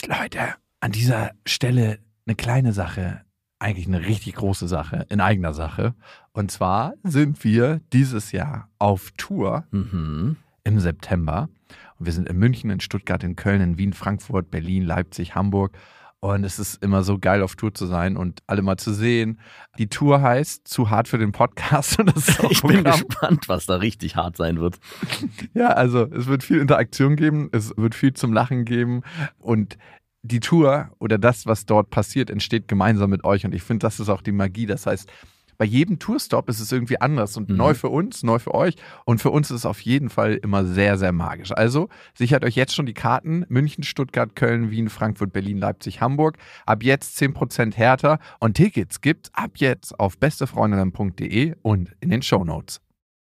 Leute, an dieser Stelle eine kleine Sache, eigentlich eine richtig große Sache, in eigener Sache. Und zwar sind wir dieses Jahr auf Tour im September. Und wir sind in München, in Stuttgart, in Köln, in Wien, Frankfurt, Berlin, Leipzig, Hamburg. Und es ist immer so geil, auf Tour zu sein und alle mal zu sehen. Die Tour heißt Zu hart für den Podcast. Und das ist auch ich bin gespannt, was da richtig hart sein wird. Ja, also es wird viel Interaktion geben, es wird viel zum Lachen geben und die Tour oder das, was dort passiert, entsteht gemeinsam mit euch und ich finde, das ist auch die Magie. Das heißt, bei jedem Tourstop ist es irgendwie anders und neu für uns, neu für euch und für uns ist es auf jeden Fall immer sehr, sehr magisch. Also sichert euch jetzt schon die Karten: München, Stuttgart, Köln, Wien, Frankfurt, Berlin, Leipzig, Hamburg. Ab jetzt 10% härter und Tickets gibt's ab jetzt auf bestefreundinnen.de und in den Shownotes.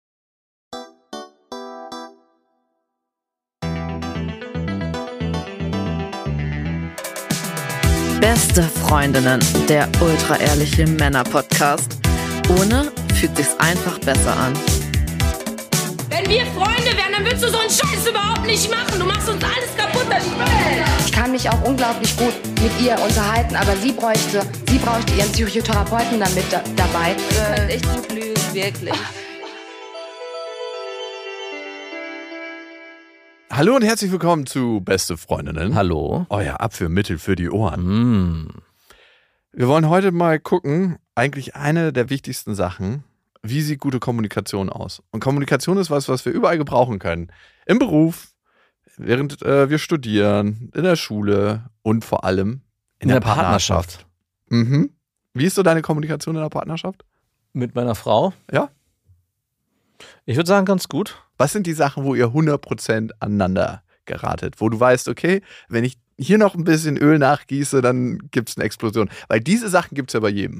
Beste Freundinnen, der ultra-ehrliche Männer-Podcast. Ohne fühlt sich's einfach besser an. Wenn wir Freunde wären, dann würdest du so einen Scheiß überhaupt nicht machen. Du machst uns alles kaputt, das Spiel. Ich kann mich auch unglaublich gut mit ihr unterhalten, aber sie bräuchte ihren Psychotherapeuten damit dabei. Du kannst echt gut lügen, wirklich. Hallo und herzlich willkommen zu Beste Freundinnen. Hallo. Euer Abführmittel für die Ohren. Wir wollen heute mal gucken, eigentlich eine der wichtigsten Sachen, wie sieht gute Kommunikation aus? Und Kommunikation ist was wir überall gebrauchen können. Im Beruf, während wir studieren, in der Schule und vor allem in der Partnerschaft. Wie ist so deine Kommunikation in der Partnerschaft? Mit meiner Frau? Ja. Ich würde sagen, ganz gut. Was sind die Sachen, wo ihr 100% aneinander geratet? Wo du weißt, okay, wenn ich hier noch ein bisschen Öl nachgieße, dann gibt es eine Explosion. Weil diese Sachen gibt es ja bei jedem.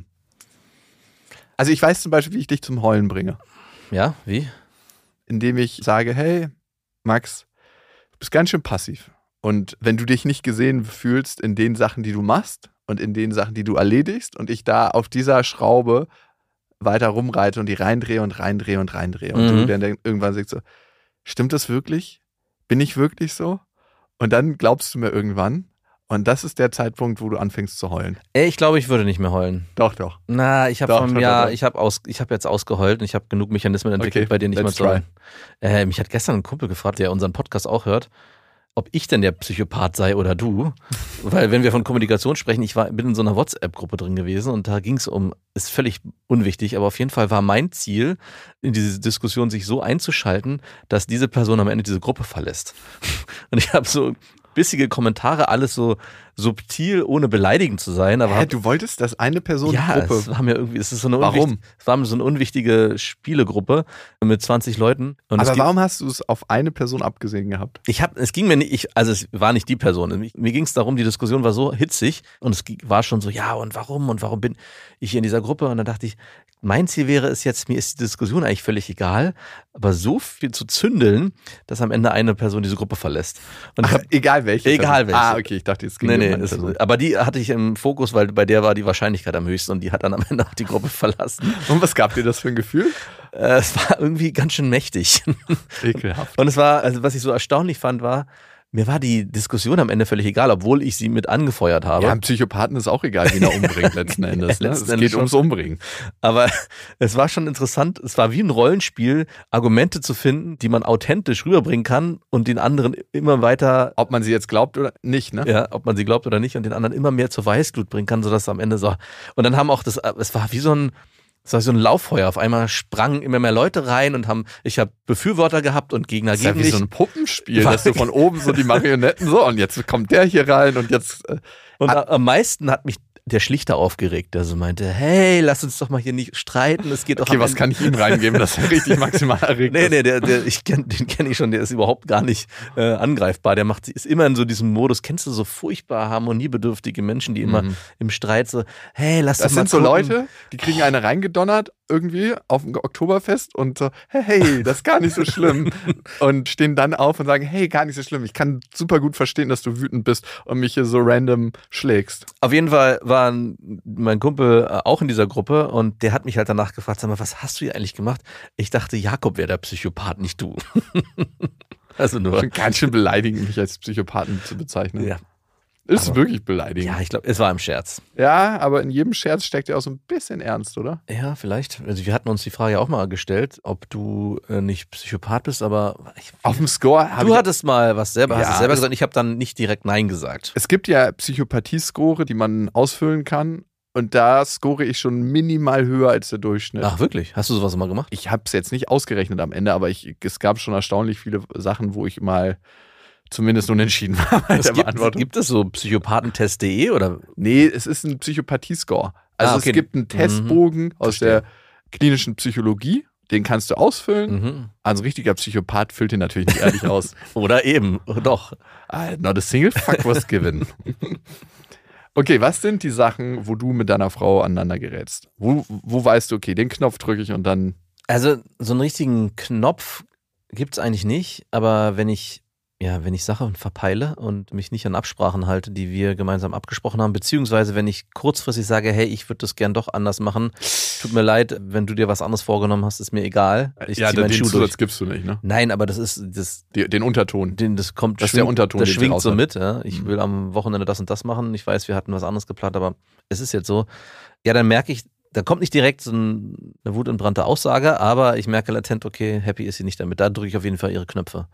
Also ich weiß zum Beispiel, wie ich dich zum Heulen bringe. Ja, wie? Indem ich sage, hey, Max, du bist ganz schön passiv. Und wenn du dich nicht gesehen fühlst in den Sachen, die du machst und in den Sachen, die du erledigst und ich da auf dieser Schraube weiter rumreite und die reindrehe und reindrehe und reindrehe. Und du dann irgendwann sagst so, stimmt das wirklich? Bin ich wirklich so? Und dann glaubst du mir irgendwann. Und das ist der Zeitpunkt, wo du anfängst zu heulen. Ich glaube, ich würde nicht mehr heulen. Doch. Na, ich habe ich habe jetzt ausgeheult und ich habe genug Mechanismen entwickelt, bei denen ich mal zu heulen. Mich hat gestern ein Kumpel gefragt, der unseren Podcast auch hört, ob ich denn der Psychopath sei oder du. Weil wenn wir von Kommunikation sprechen, bin in so einer WhatsApp-Gruppe drin gewesen und da ging es ist völlig unwichtig, aber auf jeden Fall war mein Ziel, in diese Diskussion sich so einzuschalten, dass diese Person am Ende diese Gruppe verlässt. Und ich habe so bissige Kommentare, alles so subtil, ohne beleidigend zu sein. Aber du wolltest, dass eine Person die Gruppe... es war mir irgendwie, es ist so eine Warum? Es war mir so eine unwichtige Spielegruppe mit 20 Leuten. Und aber warum hast du es auf eine Person abgesehen gehabt? Es ging mir nicht, es war nicht die Person. Mir ging es darum, die Diskussion war so hitzig und es war schon so, ja und warum bin ich hier in dieser Gruppe? Und dann dachte ich, mein Ziel wäre es jetzt, mir ist die Diskussion eigentlich völlig egal, aber so viel zu zündeln, dass am Ende eine Person diese Gruppe verlässt. Und egal welche? Egal welche. Ah, okay, ich dachte, es ging um eine Person. Aber die hatte ich im Fokus, weil bei der war die Wahrscheinlichkeit am höchsten und die hat dann am Ende auch die Gruppe verlassen. Und was gab dir das für ein Gefühl? Es war irgendwie ganz schön mächtig. Ekelhaft. Und es war, was ich so erstaunlich fand, war, mir war die Diskussion am Ende völlig egal, obwohl ich sie mit angefeuert habe. Ja, einem Psychopathen ist auch egal, wen er umbringt letzten Endes. Ne? Es geht ums Umbringen. Aber es war schon interessant, es war wie ein Rollenspiel, Argumente zu finden, die man authentisch rüberbringen kann und den anderen immer weiter... Ob man sie jetzt glaubt oder nicht, ne? Ja, ob man sie glaubt oder nicht und den anderen immer mehr zur Weißglut bringen kann, sodass es am Ende so... Und dann haben auch es war wie so ein Lauffeuer. Auf einmal sprangen immer mehr Leute rein und ich habe Befürworter gehabt und Gegner gegen mich. Das ist ja wie so ein Puppenspiel, dass du von oben so die Marionetten so und jetzt kommt der hier rein und jetzt... Und am meisten hat mich der Schlichter aufgeregt, der so meinte, hey, lass uns doch mal hier nicht streiten, es geht doch... Okay, was kann ich ihm reingeben, dass er richtig maximal erregt ist? Nee, den kenne ich schon, der ist überhaupt gar nicht angreifbar, ist immer in so diesem Modus, kennst du so furchtbar harmoniebedürftige Menschen, die immer im Streit so, hey, lass doch mal Das sind so Leute, die kriegen eine reingedonnert irgendwie auf dem Oktoberfest und so, hey, das ist gar nicht so schlimm und stehen dann auf und sagen, hey, gar nicht so schlimm, ich kann super gut verstehen, dass du wütend bist und mich hier so random schlägst. Auf jeden Fall war mein Kumpel auch in dieser Gruppe und der hat mich halt danach gefragt, sag mal, was hast du hier eigentlich gemacht? Ich dachte, Jakob wäre der Psychopath, nicht du. Also nur. Schon ganz schön beleidigend, mich als Psychopathen zu bezeichnen. Ja. Ist wirklich beleidigend. Ja, ich glaube, es war im Scherz. Ja, aber in jedem Scherz steckt ja auch so ein bisschen Ernst, oder? Ja, vielleicht. Also wir hatten uns die Frage auch mal gestellt, ob du nicht Psychopath bist, aber auf dem Score du hattest mal was selber, hast es selber gesagt, ich habe dann nicht direkt Nein gesagt. Es gibt ja Psychopathie-Score, die man ausfüllen kann. Und da score ich schon minimal höher als der Durchschnitt. Ach wirklich? Hast du sowas mal gemacht? Ich habe es jetzt nicht ausgerechnet am Ende, aber es gab schon erstaunlich viele Sachen, wo ich mal zumindest unentschieden war bei der Beantwortung. Gibt es so Psychopathentest.de oder? Nee, es ist ein Psychopathie-Score. Also es gibt einen Testbogen aus der klinischen Psychologie, den kannst du ausfüllen. Also ein richtiger Psychopath füllt den natürlich nicht ehrlich aus. Oder eben, doch. Not a single fuck was given. Okay, was sind die Sachen, wo du mit deiner Frau aneinander gerätst? Wo weißt du, okay, den Knopf drücke ich und dann... Also so einen richtigen Knopf gibt es eigentlich nicht, aber wenn ich Sachen verpeile und mich nicht an Absprachen halte, die wir gemeinsam abgesprochen haben, beziehungsweise wenn ich kurzfristig sage, hey, ich würde das gern doch anders machen, tut mir leid, wenn du dir was anderes vorgenommen hast, ist mir egal. Ich ja, den Zusatz gibst du nicht, ne? Nein, aber das ist den Unterton. Das ist der Unterton, das schwingt so mit. Ja? Ich will am Wochenende das und das machen. Ich weiß, wir hatten was anderes geplant, aber es ist jetzt so. Ja, dann merke ich, da kommt nicht direkt so eine wutentbrannte Aussage, aber ich merke latent, okay, happy ist sie nicht damit. Da drücke ich auf jeden Fall ihre Knöpfe.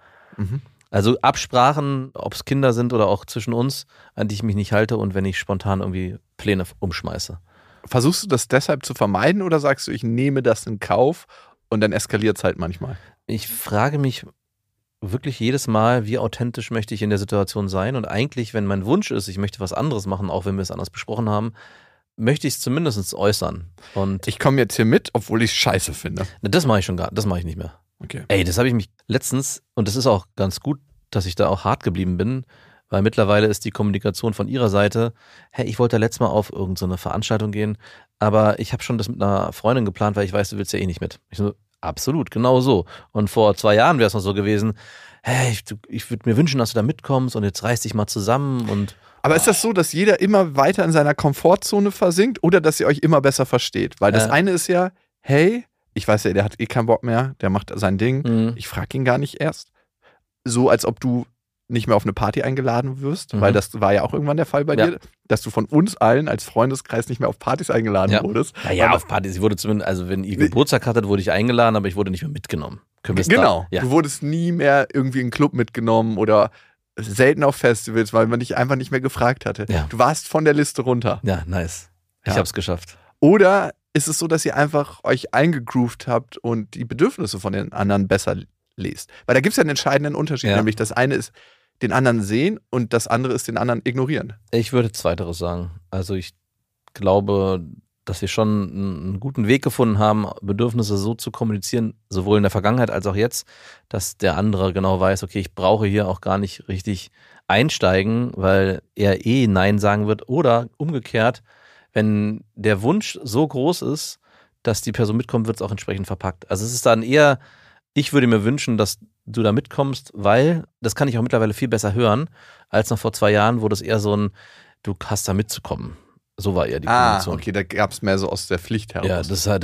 Also Absprachen, ob es Kinder sind oder auch zwischen uns, an die ich mich nicht halte und wenn ich spontan irgendwie Pläne umschmeiße. Versuchst du das deshalb zu vermeiden oder sagst du, ich nehme das in Kauf und dann eskaliert es halt manchmal? Ich frage mich wirklich jedes Mal, wie authentisch möchte ich in der Situation sein und eigentlich, wenn mein Wunsch ist, ich möchte was anderes machen, auch wenn wir es anders besprochen haben, möchte ich es zumindest äußern. Und ich komme jetzt hier mit, obwohl ich es scheiße finde. Das mache ich das mache ich nicht mehr. Okay. Ey, das habe ich mich letztens, und das ist auch ganz gut, dass ich da auch hart geblieben bin, weil mittlerweile ist die Kommunikation von ihrer Seite, hey, ich wollte letztes Mal auf irgendeine Veranstaltung gehen, aber ich habe schon das mit einer Freundin geplant, weil ich weiß, du willst ja eh nicht mit. Ich so, absolut, genau so. Und vor 2 Jahren wäre es noch so gewesen, hey, ich würde mir wünschen, dass du da mitkommst und jetzt reiß dich mal zusammen und... Aber ist das so, dass jeder immer weiter in seiner Komfortzone versinkt oder dass ihr euch immer besser versteht? Weil das eine ist ja, hey, ich weiß ja, der hat eh keinen Bock mehr, der macht sein Ding, ich frage ihn gar nicht erst. So, als ob du nicht mehr auf eine Party eingeladen wirst, weil das war ja auch irgendwann der Fall bei dir, dass du von uns allen als Freundeskreis nicht mehr auf Partys eingeladen wurdest. Naja, auf Partys, ich wurde zumindest, also wenn ihr Geburtstag hattet, wurde ich eingeladen, aber ich wurde nicht mehr mitgenommen. Genau, du wurdest nie mehr irgendwie in einen Club mitgenommen oder selten auf Festivals, weil man dich einfach nicht mehr gefragt hatte. Ja. Du warst von der Liste runter. Ja, nice. Ich hab's geschafft. Oder ist es so, dass ihr einfach euch eingegroovt habt und die Bedürfnisse von den anderen besser lest? Weil da gibt es ja einen entscheidenden Unterschied, nämlich das eine ist den anderen sehen und das andere ist den anderen ignorieren. Ich würde Zweiteres sagen. Also ich glaube, dass wir schon einen guten Weg gefunden haben, Bedürfnisse so zu kommunizieren, sowohl in der Vergangenheit als auch jetzt, dass der andere genau weiß, okay, ich brauche hier auch gar nicht richtig einsteigen, weil er Nein sagen wird oder umgekehrt, wenn der Wunsch so groß ist, dass die Person mitkommt, wird es auch entsprechend verpackt. Also es ist dann eher, ich würde mir wünschen, dass du da mitkommst, weil, das kann ich auch mittlerweile viel besser hören, als noch vor 2 Jahren, wo das eher so ein, du hast da mitzukommen. So war eher die Kommunikation. Okay, da gab es mehr so aus der Pflicht heraus. Ja,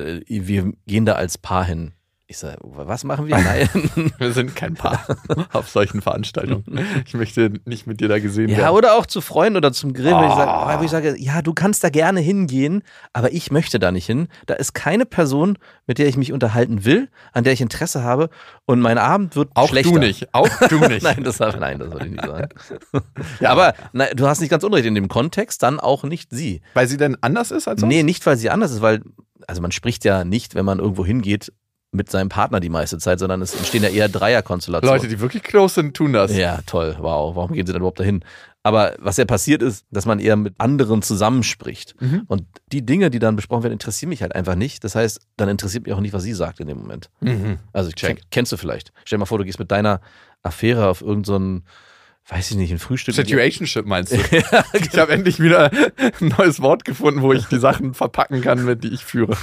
wir gehen da als Paar hin. Ich sage, was machen wir? Nein. Wir sind kein Paar auf solchen Veranstaltungen. Ich möchte nicht mit dir da gesehen werden. Ja, oder auch zu Freunden oder zum Grill, wo ich sage, ja, du kannst da gerne hingehen, aber ich möchte da nicht hin. Da ist keine Person, mit der ich mich unterhalten will, an der ich Interesse habe und mein Abend wird schlechter. Auch du nicht. Nein, das wollte ich nicht sagen. Ja, aber du hast nicht ganz unrecht, in dem Kontext dann auch nicht sie. Weil sie denn anders ist als sonst? Nee, nicht weil sie anders ist, weil, also man spricht ja nicht, wenn man irgendwo hingeht, mit seinem Partner die meiste Zeit, sondern es entstehen ja eher Dreierkonstellationen. Leute, die wirklich close sind, tun das. Ja, toll, wow, warum gehen sie denn überhaupt dahin? Aber was ja passiert ist, dass man eher mit anderen zusammenspricht. Und die Dinge, die dann besprochen werden, interessieren mich halt einfach nicht. Das heißt, dann interessiert mich auch nicht, was sie sagt in dem Moment. Also kennst du vielleicht. Stell dir mal vor, du gehst mit deiner Affäre auf irgendein weiß ich nicht, ein Frühstück. Situationship meinst du? Ja, genau. Ich habe endlich wieder ein neues Wort gefunden, wo ich die Sachen verpacken kann, mit die ich führe.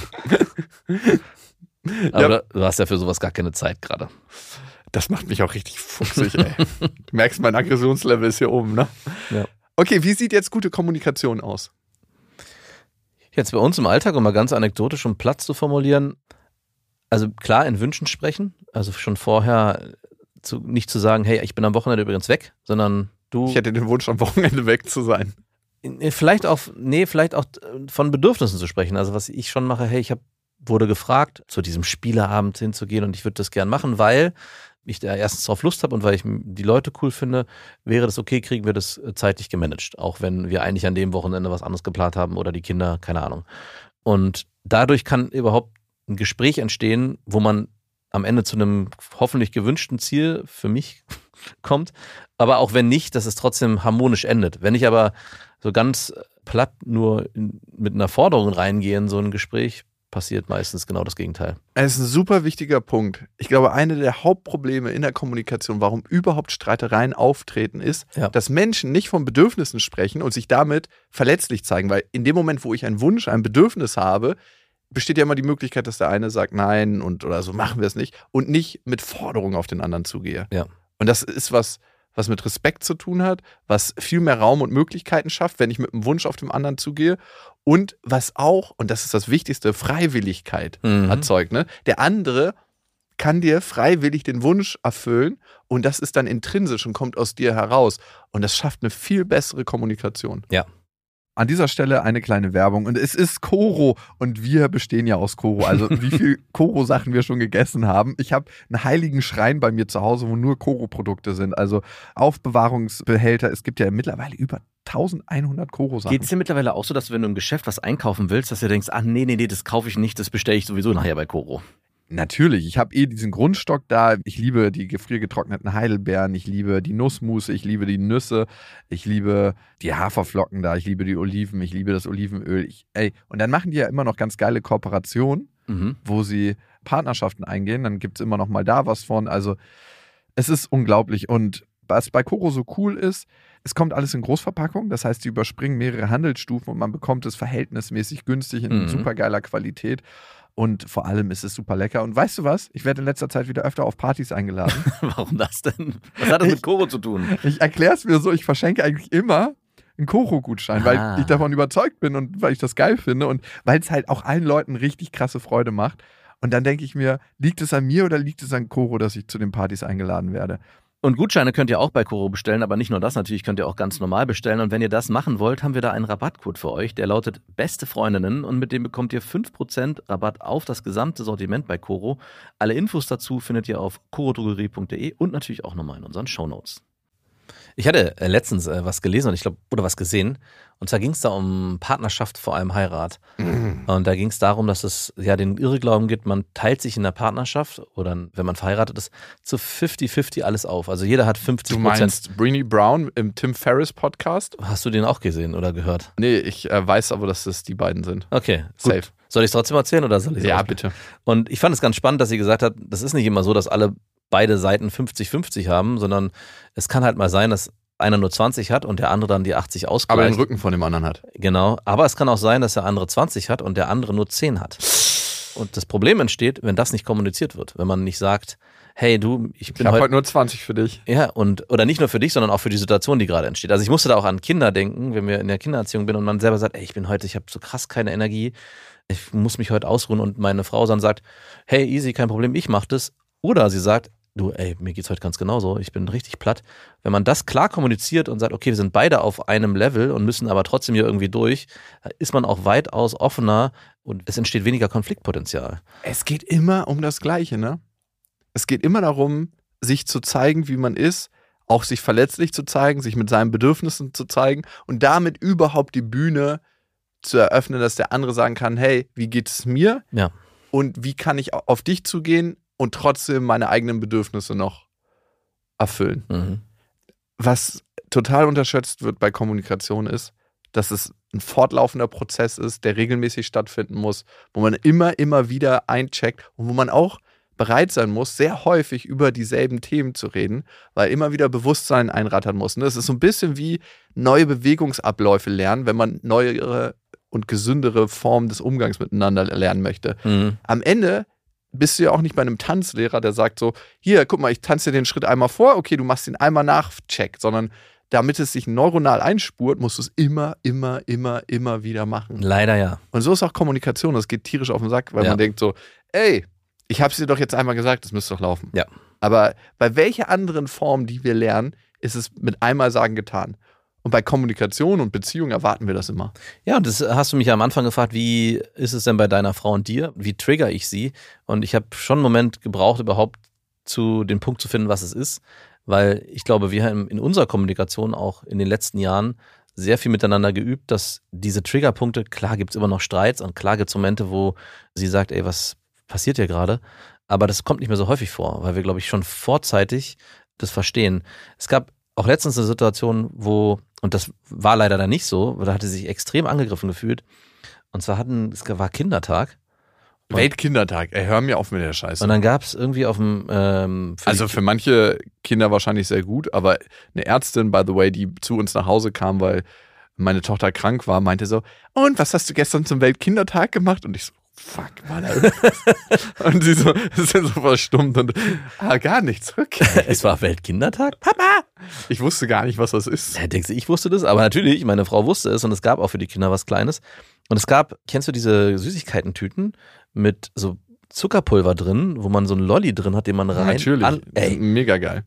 Aber du hast ja für sowas gar keine Zeit gerade. Das macht mich auch richtig fuchsig, ey. Du merkst, mein Aggressionslevel ist hier oben, ne? Ja. Okay, wie sieht jetzt gute Kommunikation aus? Jetzt bei uns im Alltag, um mal ganz anekdotisch, um Platz zu formulieren, also klar in Wünschen sprechen, also schon vorher nicht zu sagen, hey, ich bin am Wochenende übrigens weg, sondern Ich hätte den Wunsch, am Wochenende weg zu sein. Vielleicht auch von Bedürfnissen zu sprechen. Also was ich schon mache, hey, wurde gefragt, zu diesem Spieleabend hinzugehen und ich würde das gern machen, weil ich da erstens drauf Lust habe und weil ich die Leute cool finde, wäre das okay, kriegen wir das zeitlich gemanagt. Auch wenn wir eigentlich an dem Wochenende was anderes geplant haben oder die Kinder, keine Ahnung. Und dadurch kann überhaupt ein Gespräch entstehen, wo man am Ende zu einem hoffentlich gewünschten Ziel für mich kommt. Aber auch wenn nicht, dass es trotzdem harmonisch endet. Wenn ich aber so ganz platt nur mit einer Forderung reingehe in so ein Gespräch, passiert meistens genau das Gegenteil. Es ist ein super wichtiger Punkt. Ich glaube, eine der Hauptprobleme in der Kommunikation, warum überhaupt Streitereien auftreten, ist, dass Menschen nicht von Bedürfnissen sprechen und sich damit verletzlich zeigen. Weil in dem Moment, wo ich einen Wunsch, ein Bedürfnis habe, besteht ja immer die Möglichkeit, dass der eine sagt, nein oder so machen wir es nicht und nicht mit Forderungen auf den anderen zugehe. Ja. Und das ist was mit Respekt zu tun hat, was viel mehr Raum und Möglichkeiten schafft, wenn ich mit einem Wunsch auf den anderen zugehe und was auch, und das ist das Wichtigste, Freiwilligkeit erzeugt. Ne? Der andere kann dir freiwillig den Wunsch erfüllen und das ist dann intrinsisch und kommt aus dir heraus und das schafft eine viel bessere Kommunikation. Ja. An dieser Stelle eine kleine Werbung und es ist Koro und wir bestehen ja aus Koro, also wie viel Koro-Sachen wir schon gegessen haben. Ich habe einen heiligen Schrein bei mir zu Hause, wo nur Koro-Produkte sind, also Aufbewahrungsbehälter. Es gibt ja mittlerweile über 1100 Koro-Sachen. Geht es dir mittlerweile auch so, dass du, wenn du im Geschäft was einkaufen willst, dass du denkst, nee, das kaufe ich nicht, das bestelle ich sowieso nachher bei Koro? Natürlich, ich habe diesen Grundstock da. Ich liebe die gefriergetrockneten Heidelbeeren, ich liebe die Nussmusse, ich liebe die Nüsse, ich liebe die Haferflocken da, ich liebe die Oliven, ich liebe das Olivenöl. Und dann machen die ja immer noch ganz geile Kooperationen, wo sie Partnerschaften eingehen. Dann gibt es immer noch mal da was von. Also es ist unglaublich. Und was bei Koro so cool ist, es kommt alles in Großverpackung. Das heißt, sie überspringen mehrere Handelsstufen und man bekommt es verhältnismäßig günstig in super geiler Qualität. Und vor allem ist es super lecker. Und weißt du was? Ich werde in letzter Zeit wieder öfter auf Partys eingeladen. Warum das denn? Was hat das mit Koro zu tun? Ich erkläre es mir so, ich verschenke eigentlich immer einen Koro-Gutschein, weil ich davon überzeugt bin und weil ich das geil finde und weil es halt auch allen Leuten richtig krasse Freude macht. Und dann denke ich mir, liegt es an mir oder liegt es an Koro, dass ich zu den Partys eingeladen werde? Und Gutscheine könnt ihr auch bei Koro bestellen, aber nicht nur das, natürlich könnt ihr auch ganz normal bestellen. Und wenn ihr das machen wollt, haben wir da einen Rabattcode für euch, der lautet Beste Freundinnen und mit dem bekommt ihr 5% Rabatt auf das gesamte Sortiment bei Koro. Alle Infos dazu findet ihr auf korodrogerie.de und natürlich auch nochmal in unseren Shownotes. Ich hatte letztens was gelesen oder was gesehen. Und zwar ging es da um Partnerschaft vor allem Heirat. Und da ging es darum, dass es ja den Irrglauben gibt, man teilt sich in der Partnerschaft oder wenn man verheiratet ist, zu 50-50 alles auf. Also jeder hat 50%. Du meinst Brené Brown im Tim Ferriss Podcast? Hast du den auch gesehen oder gehört? Nee, ich weiß aber, dass das die beiden sind. Okay, safe. Gut. Soll ich es trotzdem erzählen oder soll ich es Ja, bitte. Und ich fand es ganz spannend, dass sie gesagt hat, das ist nicht immer so, dass beide Seiten 50-50 haben, sondern es kann halt mal sein, dass einer nur 20 hat und der andere dann die 80 ausgleicht. Aber den Rücken von dem anderen hat. Genau, aber es kann auch sein, dass der andere 20 hat und der andere nur 10 hat. Und das Problem entsteht, wenn das nicht kommuniziert wird. Wenn man nicht sagt, hey du, ich habe heute nur 20 für dich. Ja, oder nicht nur für dich, sondern auch für die Situation, die gerade entsteht. Also ich musste da auch an Kinder denken, wenn wir in der Kindererziehung bin und man selber sagt, ey, ich habe so krass keine Energie, ich muss mich heute ausruhen und meine Frau dann sagt, hey, easy, kein Problem, ich mach das. Oder sie sagt, du, ey, mir geht's heute ganz genauso, ich bin richtig platt. Wenn man das klar kommuniziert und sagt, okay, wir sind beide auf einem Level und müssen aber trotzdem hier irgendwie durch, ist man auch weitaus offener und es entsteht weniger Konfliktpotenzial. Es geht immer um das Gleiche, ne? Es geht immer darum, sich zu zeigen, wie man ist, auch sich verletzlich zu zeigen, sich mit seinen Bedürfnissen zu zeigen und damit überhaupt die Bühne zu eröffnen, dass der andere sagen kann, hey, wie geht es mir? Ja. Und wie kann ich auf dich zugehen und trotzdem meine eigenen Bedürfnisse noch erfüllen. Mhm. Was total unterschätzt wird bei Kommunikation ist, dass es ein fortlaufender Prozess ist, der regelmäßig stattfinden muss, wo man immer wieder eincheckt und wo man auch bereit sein muss, sehr häufig über dieselben Themen zu reden, weil immer wieder Bewusstsein einrattern muss. Und das ist so ein bisschen wie neue Bewegungsabläufe lernen, wenn man neuere und gesündere Formen des Umgangs miteinander lernen möchte. Mhm. Am Ende bist du ja auch nicht bei einem Tanzlehrer, der sagt so, hier, guck mal, ich tanze dir den Schritt einmal vor, okay, du machst ihn einmal nach, check, sondern damit es sich neuronal einspurt, musst du es immer wieder machen. Leider ja. Und so ist auch Kommunikation, das geht tierisch auf den Sack, weil man denkt so, ey, ich hab's dir doch jetzt einmal gesagt, das müsste doch laufen. Ja. Aber bei welcher anderen Form, die wir lernen, ist es mit einmal sagen getan. Und bei Kommunikation und Beziehung erwarten wir das immer. Ja, und das hast du mich ja am Anfang gefragt, wie ist es denn bei deiner Frau und dir? Wie trigger ich sie? Und ich habe schon einen Moment gebraucht, überhaupt zu den Punkt zu finden, was es ist. Weil ich glaube, wir haben in unserer Kommunikation auch in den letzten Jahren sehr viel miteinander geübt, dass diese Triggerpunkte, klar gibt es immer noch Streits und klar gibt es Momente, wo sie sagt, ey, was passiert hier gerade? Aber das kommt nicht mehr so häufig vor, weil wir, glaube ich, schon vorzeitig das verstehen. Es gab auch letztens eine Situation, wo, und das war leider dann nicht so, da hatte sie sich extrem angegriffen gefühlt. Und zwar es war Kindertag. Weltkindertag, hör mir auf mit der Scheiße. Und dann gab es irgendwie auf dem... für manche Kinder wahrscheinlich sehr gut, aber eine Ärztin, by the way, die zu uns nach Hause kam, weil meine Tochter krank war, meinte so, und was hast du gestern zum Weltkindertag gemacht? Und ich so, fuck, Mann. Und sie so, sind so verstummt und gar nichts. Okay. Es war Weltkindertag? Papa! Ich wusste gar nicht, was das ist. Ja, denkst du, ich wusste das? Aber natürlich, meine Frau wusste es und es gab auch für die Kinder was Kleines. Und es gab, kennst du diese Süßigkeiten-Tüten mit so Zuckerpulver drin, wo man so einen Lolli drin hat, den man rein... Natürlich, mega geil.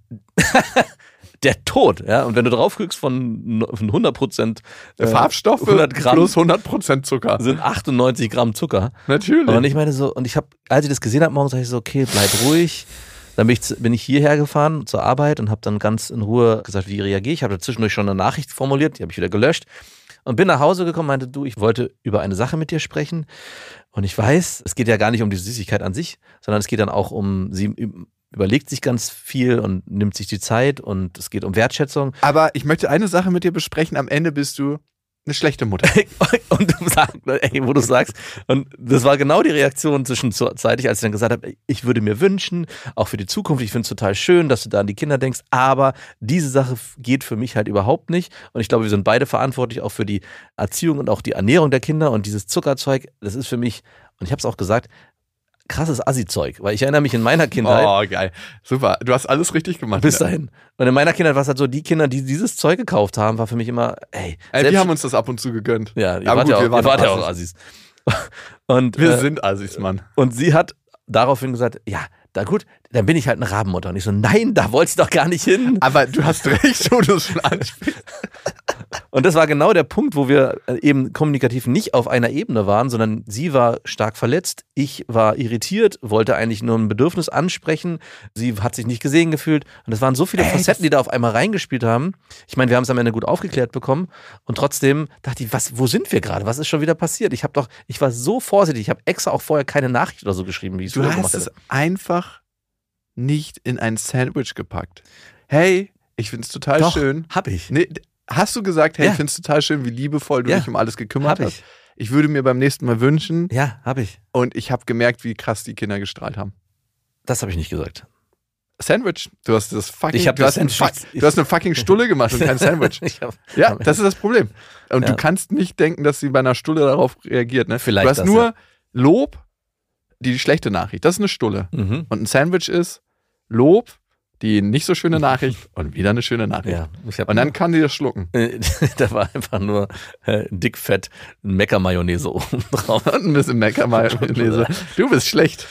Der Tod, ja. Und wenn du drauf kriegst von 100% Farbstoffe 100 Gramm plus 100% Zucker. Sind 98 Gramm Zucker. Natürlich. Und ich meine so, und ich habe, als ich das gesehen habe, morgens sag ich so, okay, bleib ruhig. Dann bin ich hierher gefahren zur Arbeit und habe dann ganz in Ruhe gesagt, wie reagiere ich. Ich habe zwischendurch schon eine Nachricht formuliert, die habe ich wieder gelöscht. Und bin nach Hause gekommen, meinte, du, ich wollte über eine Sache mit dir sprechen. Und ich weiß, es geht ja gar nicht um die Süßigkeit an sich, sondern es geht dann auch sie überlegt sich ganz viel und nimmt sich die Zeit und es geht um Wertschätzung. Aber ich möchte eine Sache mit dir besprechen. Am Ende bist du eine schlechte Mutter. Und du sagst, wo du sagst, und das war genau die Reaktion zwischenzeitlich, als ich dann gesagt habe, ich würde mir wünschen, auch für die Zukunft, ich finde es total schön, dass du da an die Kinder denkst, aber diese Sache geht für mich halt überhaupt nicht. Und ich glaube, wir sind beide verantwortlich auch für die Erziehung und auch die Ernährung der Kinder und dieses Zuckerzeug, das ist für mich, und ich habe es auch gesagt, krasses Assi-Zeug, weil ich erinnere mich in meiner Kindheit. Oh, geil. Super. Du hast alles richtig gemacht. Bis dahin. Und in meiner Kindheit war es halt so, die Kinder, die dieses Zeug gekauft haben, war für mich immer, wir haben uns das ab und zu gegönnt. Ja, ihr wart ja auch Assis. Und, wir sind Assis, Mann. Und sie hat daraufhin gesagt, ja, da gut, dann bin ich halt eine Rabenmutter. Und ich so, nein, da wollte ich doch gar nicht hin. Aber du hast recht, wo du es schon anspielst. Und das war genau der Punkt, wo wir eben kommunikativ nicht auf einer Ebene waren, sondern sie war stark verletzt, ich war irritiert, wollte eigentlich nur ein Bedürfnis ansprechen, sie hat sich nicht gesehen gefühlt und es waren so viele Facetten, die da auf einmal reingespielt haben. Ich meine, wir haben es am Ende gut aufgeklärt bekommen und trotzdem dachte ich, wo sind wir gerade? Was ist schon wieder passiert? Ich war so vorsichtig, ich habe extra auch vorher keine Nachricht oder so geschrieben, wie ich es früher gemacht hätte. Du hast es einfach nicht in ein Sandwich gepackt. Hey, ich finde es total schön. Hab ich. Nee, hast du gesagt, hey, ich finde es total schön, wie liebevoll du dich um alles gekümmert hast? Ich würde mir beim nächsten Mal wünschen. Ja, habe ich. Und ich habe gemerkt, wie krass die Kinder gestrahlt haben. Das habe ich nicht gesagt. Sandwich. Du hast das fucking. Du hast eine fucking Stulle gemacht und kein Sandwich. Das ist das Problem. Und du kannst nicht denken, dass sie bei einer Stulle darauf reagiert. Ne? Vielleicht du hast nur Lob, die schlechte Nachricht. Das ist eine Stulle. Mhm. Und ein Sandwich ist Lob, die nicht so schöne Nachricht und wieder eine schöne Nachricht. Ja, und dann kann die das schlucken. Da war einfach nur dickfett Mecca-Mayonnaise oben drauf. Und ein bisschen Mecca-Mayonnaise. Du bist schlecht.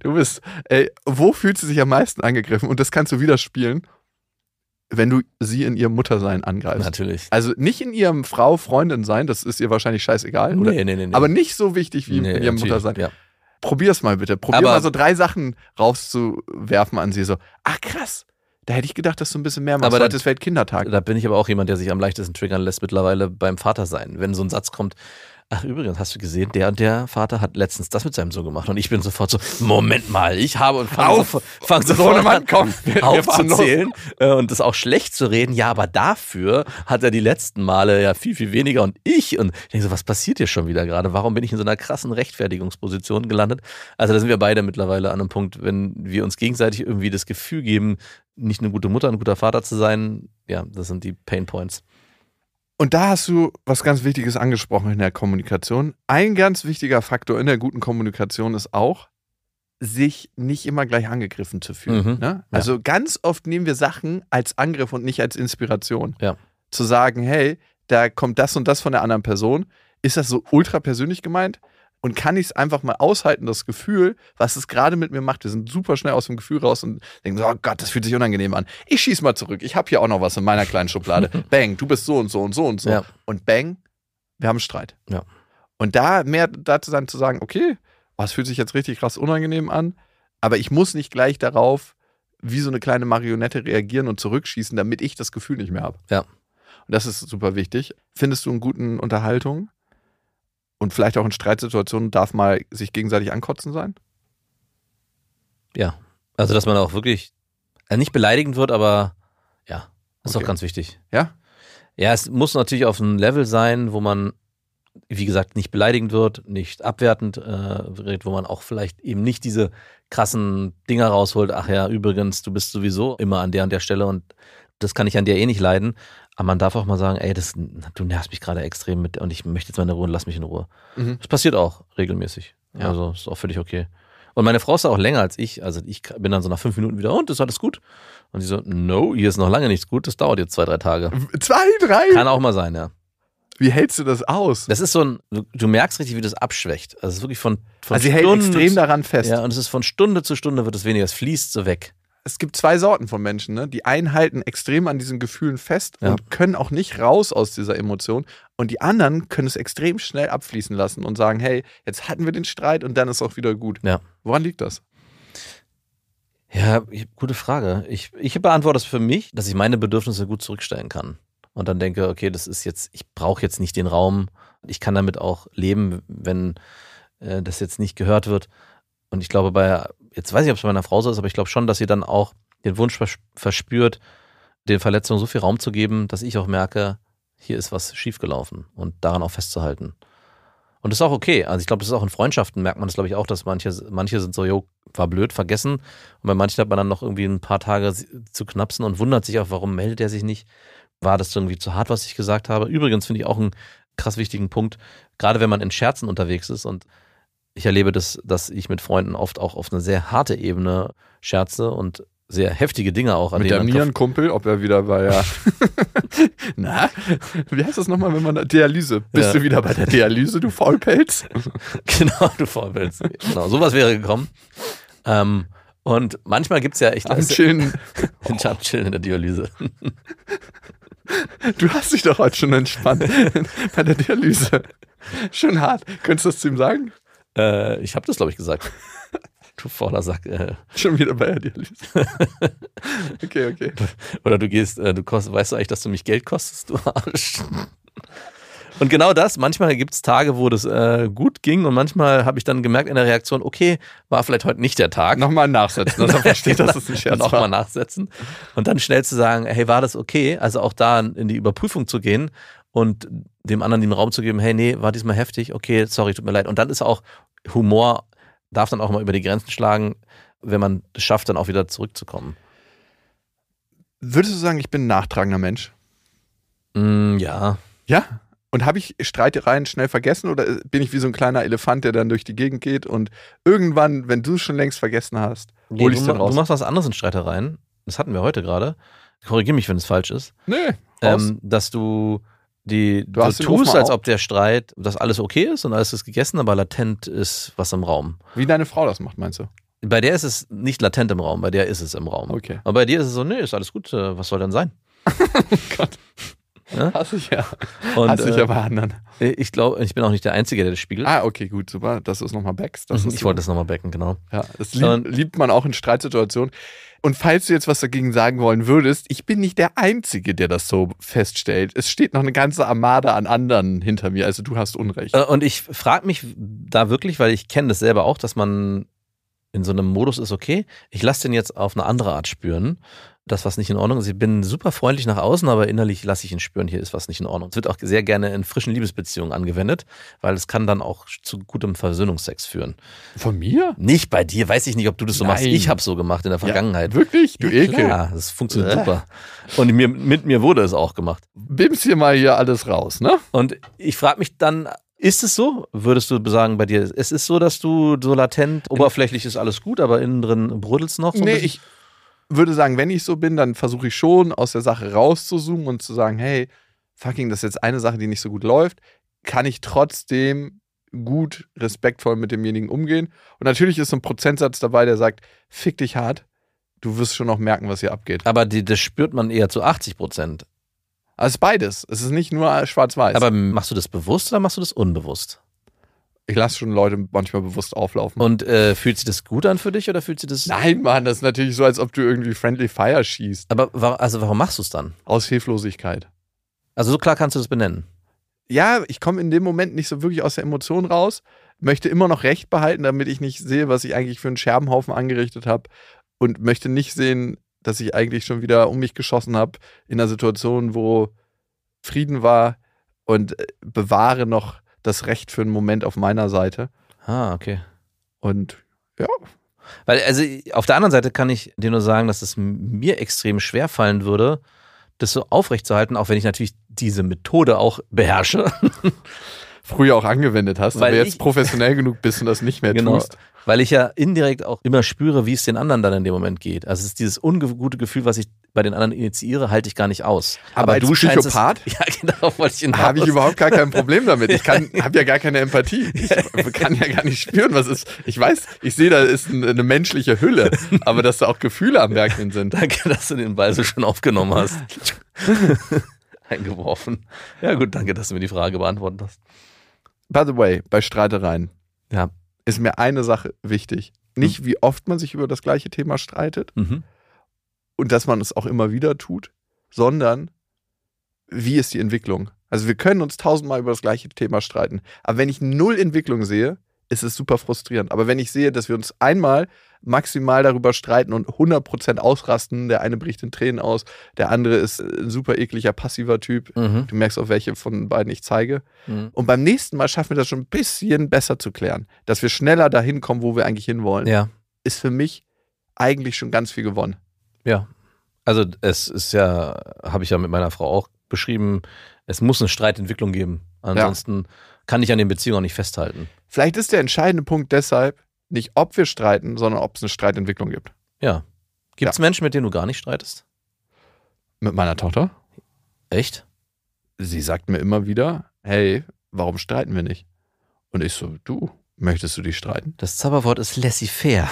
Wo fühlst du dich am meisten angegriffen? Und das kannst du wieder spielen, wenn du sie in ihrem Muttersein angreifst. Natürlich. Also nicht in ihrem Freundin sein, das ist ihr wahrscheinlich scheißegal. Oder? Nee. Aber nicht so wichtig wie in ihrem Muttersein. Ja. Probier's mal bitte. Probier mal so 3 Sachen rauszuwerfen an sie. So, ach krass, da hätte ich gedacht, dass du ein bisschen mehr machst. Heute ist Weltkindertag. Da bin ich aber auch jemand, der sich am leichtesten triggern lässt mittlerweile beim Vater sein. Wenn so ein Satz kommt, ach übrigens, hast du gesehen, der und der Vater hat letztens das mit seinem Sohn gemacht. Und ich bin sofort so, Moment mal, ich habe und fange sofort an aufzuzählen und das auch schlecht zu reden. Ja, aber dafür hat er die letzten Male ja viel, viel weniger und ich denke so, was passiert hier schon wieder gerade? Warum bin ich in so einer krassen Rechtfertigungsposition gelandet? Also da sind wir beide mittlerweile an einem Punkt, wenn wir uns gegenseitig irgendwie das Gefühl geben, nicht eine gute Mutter, ein guter Vater zu sein. Ja, das sind die Pain Points. Und da hast du was ganz Wichtiges angesprochen in der Kommunikation. Ein ganz wichtiger Faktor in der guten Kommunikation ist auch, sich nicht immer gleich angegriffen zu fühlen. Ne? Also ganz oft nehmen wir Sachen als Angriff und nicht als Inspiration. Ja. Zu sagen, hey, da kommt das und das von der anderen Person. Ist das so ultra persönlich gemeint? Und kann ich es einfach mal aushalten, das Gefühl, was es gerade mit mir macht. Wir sind super schnell aus dem Gefühl raus und denken so, oh Gott, das fühlt sich unangenehm an. Ich schieß mal zurück. Ich habe hier auch noch was in meiner kleinen Schublade. Bang, du bist so und so und so und so. Ja. Und bang, wir haben Streit. Ja. Und da mehr dazu dann zu sagen, okay, es fühlt sich jetzt richtig krass unangenehm an, aber ich muss nicht gleich darauf wie so eine kleine Marionette reagieren und zurückschießen, damit ich das Gefühl nicht mehr habe. Ja. Und das ist super wichtig. Findest du in guten Unterhaltungen und vielleicht auch in Streitsituationen darf mal sich gegenseitig ankotzen sein? Ja. Also, dass man auch wirklich nicht beleidigend wird, aber ja, ist auch ganz wichtig. Ja? Ja, es muss natürlich auf einem Level sein, wo man, wie gesagt, nicht beleidigend wird, nicht abwertend wird, wo man auch vielleicht eben nicht diese krassen Dinger rausholt. Ach ja, übrigens, du bist sowieso immer an der Stelle und das kann ich an dir eh nicht leiden. Aber man darf auch mal sagen, ey, du nervst mich gerade extrem mit und ich möchte jetzt mal in Ruhe und lass mich in Ruhe. Mhm. Das passiert auch regelmäßig. Ja. Also ist auch völlig okay. Und meine Frau ist auch länger als ich. Also ich bin dann so nach 5 Minuten wieder, und ist alles gut? Und sie so, no, hier ist noch lange nichts gut. Das dauert jetzt 2-3 Tage. 2, 3? Kann auch mal sein, ja. Wie hältst du das aus? Das ist so du merkst richtig, wie das abschwächt. Also es ist wirklich von also sie hält extrem daran fest. Ja, und es ist von Stunde zu Stunde wird es weniger. Es fließt so weg. Es gibt 2 Sorten von Menschen, ne? Die einen halten extrem an diesen Gefühlen fest und können auch nicht raus aus dieser Emotion. Und die anderen können es extrem schnell abfließen lassen und sagen, hey, jetzt hatten wir den Streit und dann ist auch wieder gut. Ja. Woran liegt das? Ja, gute Frage. Ich beantworte es für mich, dass ich meine Bedürfnisse gut zurückstellen kann. Und dann denke, okay, ich brauche jetzt nicht den Raum. Ich kann damit auch leben, wenn das jetzt nicht gehört wird. Und ich glaube, jetzt weiß ich, ob es bei meiner Frau so ist, aber ich glaube schon, dass sie dann auch den Wunsch verspürt, den Verletzungen so viel Raum zu geben, dass ich auch merke, hier ist was schiefgelaufen und daran auch festzuhalten. Und das ist auch okay. Also ich glaube, das ist auch in Freundschaften, merkt man das, glaube ich, auch, dass manche sind so, war blöd, vergessen. Und bei manchen hat man dann noch irgendwie ein paar Tage zu knapsen und wundert sich auch, warum meldet er sich nicht? War das irgendwie zu hart, was ich gesagt habe? Übrigens finde ich auch einen krass wichtigen Punkt, gerade wenn man in Scherzen unterwegs ist und ich erlebe das, dass ich mit Freunden oft auch auf eine sehr harte Ebene scherze und sehr heftige Dinge auch. Mit deinem Nierenkumpel, ob er wieder bei na, wie heißt das nochmal, wenn man Dialyse? Bist du wieder bei der Dialyse, du Faulpelz? Genau, du Faulpelz. Genau, sowas wäre gekommen. Und manchmal gibt es ja echt... Am Chillen. Am Chillen in der Dialyse. Du hast dich doch heute schon entspannt bei der Dialyse. Schon hart. Könntest du das zu ihm sagen? Ich habe das, glaube ich, gesagt. Du fauler Sack. Schon wieder bei der Dialyse. Okay. Oder du weißt du eigentlich, dass du mich Geld kostest, du Arsch? Und genau das, manchmal gibt es Tage, wo das gut ging und manchmal habe ich dann gemerkt in der Reaktion, okay, war vielleicht heute nicht der Tag. Nochmal nachsetzen, dass er versteht, dass es ein Scherz war. Nochmal nachsetzen und dann schnell zu sagen, hey, war das okay? Also auch da in die Überprüfung zu gehen und dem anderen den Raum zu geben, hey, nee, war diesmal heftig, okay, sorry, tut mir leid. Und dann ist auch Humor, darf dann auch mal über die Grenzen schlagen, wenn man es schafft, dann auch wieder zurückzukommen. Würdest du sagen, ich bin ein nachtragender Mensch? Ja. Ja? Und habe ich Streitereien schnell vergessen oder bin ich wie so ein kleiner Elefant, der dann durch die Gegend geht und irgendwann, wenn du es schon längst vergessen hast, hol ich es dann raus? Du machst was anderes in Streitereien. Das hatten wir heute gerade. Korrigiere mich, wenn es falsch ist. Nee. Dass du tust, als ob der Streit, dass alles okay ist und alles ist gegessen, aber latent ist was im Raum. Wie deine Frau das macht, meinst du? Bei der ist es nicht latent im Raum, bei der ist es im Raum. Okay. Aber bei dir ist es so, nee, ist alles gut, was soll denn sein? Oh Gott. Ja? Hasse ich ja. Hasse ich ja bei anderen. Ich glaube, ich bin auch nicht der Einzige, der das spiegelt. Ah, okay, gut, super. Das ist nochmal backst. Ich wollte das nochmal backen, genau. Ja, das liebt man auch in Streitsituationen. Und falls du jetzt was dagegen sagen wollen würdest, ich bin nicht der Einzige, der das so feststellt. Es steht noch eine ganze Armada an anderen hinter mir, also du hast Unrecht. Und ich frage mich da wirklich, weil ich kenne das selber auch, dass man in so einem Modus ist, okay, ich lasse den jetzt auf eine andere Art spüren, das, was nicht in Ordnung ist. Ich bin super freundlich nach außen, aber innerlich lasse ich ihn spüren, hier ist was nicht in Ordnung. Es wird auch sehr gerne in frischen Liebesbeziehungen angewendet, weil es kann dann auch zu gutem Versöhnungsex führen. Von mir? Nicht bei dir, weiß ich nicht, ob du das so machst. Ich habe es so gemacht in der Vergangenheit. Ja, wirklich? Du Ekel. Ja, das funktioniert super. Und mit mir wurde es auch gemacht. Bimst hier mal hier alles raus, ne? Und ich frage mich dann, ist es so? Würdest du sagen bei dir, es ist so, dass du so latent, oberflächlich ist alles gut, aber innen drin bruddelst noch? So nee, ich würde sagen, wenn ich so bin, dann versuche ich schon, aus der Sache rauszuzoomen und zu sagen, hey, fucking, das ist jetzt eine Sache, die nicht so gut läuft. Kann ich trotzdem gut, respektvoll mit demjenigen umgehen. Und natürlich ist so ein Prozentsatz dabei, der sagt, fick dich hart, du wirst schon noch merken, was hier abgeht. Aber das spürt man eher zu 80%. Also es ist beides. Es ist nicht nur schwarz-weiß. Aber machst du das bewusst oder machst du das unbewusst? Ich lasse schon Leute manchmal bewusst auflaufen. Und fühlt sich das gut an für dich oder fühlt sich das... Nein, Mann, das ist natürlich so, als ob du irgendwie Friendly Fire schießt. Aber warum machst du es dann? Aus Hilflosigkeit. Also so klar kannst du das benennen? Ja, ich komme in dem Moment nicht so wirklich aus der Emotion raus, möchte immer noch Recht behalten, damit ich nicht sehe, was ich eigentlich für einen Scherbenhaufen angerichtet habe und möchte nicht sehen, dass ich eigentlich schon wieder um mich geschossen habe in einer Situation, wo Frieden war und bewahre noch das Recht für einen Moment auf meiner Seite. Ah, okay. Und ja. Weil, also auf der anderen Seite kann ich dir nur sagen, dass es mir extrem schwer fallen würde, das so aufrechtzuerhalten, auch wenn ich natürlich diese Methode auch beherrsche. Früher auch angewendet hast, weil aber jetzt professionell genug bist und das nicht mehr tust. Weil ich ja indirekt auch immer spüre, wie es den anderen dann in dem Moment geht. Also es ist dieses ungute Gefühl, was ich bei den anderen initiiere, halte ich gar nicht aus. Aber als du Psychopath? Ja, genau, wollte ich hinaus. Habe ich überhaupt gar kein Problem damit. Ich habe ja gar keine Empathie. Ich kann ja gar nicht spüren, was ist. Ich weiß, ich sehe, da ist eine menschliche Hülle, aber dass da auch Gefühle am Werk sind. Danke, dass du den Ball so schon aufgenommen hast. Eingeworfen. Ja gut, danke, dass du mir die Frage beantwortet hast. By the way, bei Streitereien ja. ist mir eine Sache wichtig. Nicht, wie oft man sich über das gleiche Thema streitet und dass man es auch immer wieder tut, sondern wie ist die Entwicklung? Also wir können uns 1000-mal über das gleiche Thema streiten, aber wenn ich 0 Entwicklung sehe, ist es super frustrierend. Aber wenn ich sehe, dass wir uns einmal maximal darüber streiten und 100% ausrasten, der eine bricht in Tränen aus, der andere ist ein super ekliger, passiver Typ. Du merkst auch, welche von beiden ich zeige. Und beim nächsten Mal schaffen wir das schon ein bisschen besser zu klären. Dass wir schneller dahin kommen, wo wir eigentlich hinwollen, ist für mich eigentlich schon ganz viel gewonnen. Ja, also es ist ja, habe ich ja mit meiner Frau auch beschrieben, es muss eine Streitentwicklung geben. Ansonsten kann ich an den Beziehungen auch nicht festhalten. Vielleicht ist der entscheidende Punkt deshalb nicht, ob wir streiten, sondern ob es eine Streitentwicklung gibt. Ja. Gibt es Menschen, mit denen du gar nicht streitest? Mit meiner Tochter? Echt? Sie sagt mir immer wieder, hey, warum streiten wir nicht? Und ich so, du, möchtest du dich streiten? Das Zauberwort ist laissez-faire.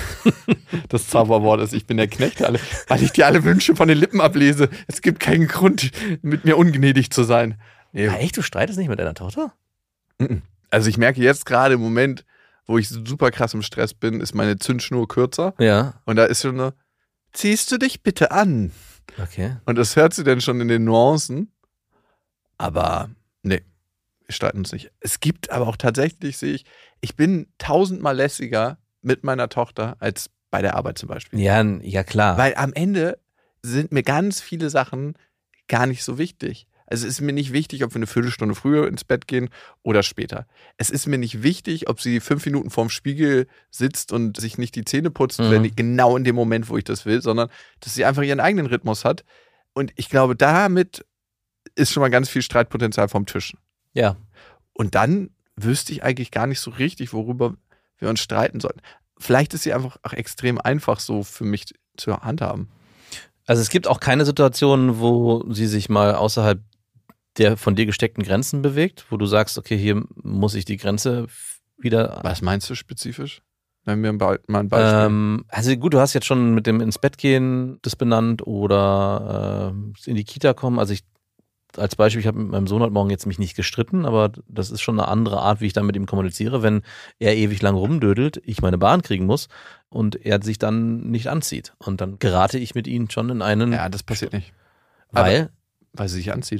Das Zauberwort ist, ich bin der Knecht, weil ich dir alle Wünsche von den Lippen ablese. Es gibt keinen Grund, mit mir ungnädig zu sein. Nee. Echt, du streitest nicht mit deiner Tochter? Also ich merke jetzt gerade im Moment, wo ich super krass im Stress bin, ist meine Zündschnur kürzer. Ja. Und da ist schon eine, ziehst du dich bitte an? Okay. Und das hört sie dann schon in den Nuancen. Aber nee, wir streiten uns nicht. Es gibt aber auch tatsächlich, sehe ich bin 1000-mal lässiger mit meiner Tochter als bei der Arbeit zum Beispiel. Ja, klar. Weil am Ende sind mir ganz viele Sachen gar nicht so wichtig. Also es ist mir nicht wichtig, ob wir eine Viertelstunde früher ins Bett gehen oder später. Es ist mir nicht wichtig, ob sie 5 Minuten vorm Spiegel sitzt und sich nicht die Zähne putzt, genau in dem Moment, wo ich das will, sondern dass sie einfach ihren eigenen Rhythmus hat. Und ich glaube, damit ist schon mal ganz viel Streitpotenzial vom Tisch. Ja. Und dann wüsste ich eigentlich gar nicht so richtig, worüber wir uns streiten sollten. Vielleicht ist sie einfach auch extrem einfach so für mich zu handhaben. Also es gibt auch keine Situation, wo sie sich mal außerhalb der von dir gesteckten Grenzen bewegt, wo du sagst, okay, hier muss ich die Grenze wieder... Was meinst du spezifisch? Nennen wir mal ein Beispiel. Also gut, du hast jetzt schon mit dem ins Bett gehen das benannt oder in die Kita kommen. Also ich als Beispiel, ich habe mit meinem Sohn heute Morgen jetzt mich nicht gestritten, aber das ist schon eine andere Art, wie ich dann mit ihm kommuniziere, wenn er ewig lang rumdödelt, ich meine Bahn kriegen muss und er sich dann nicht anzieht. Und dann gerate ich mit ihm schon in einen... Ja, das passiert nicht. Weil sie sich anzieht.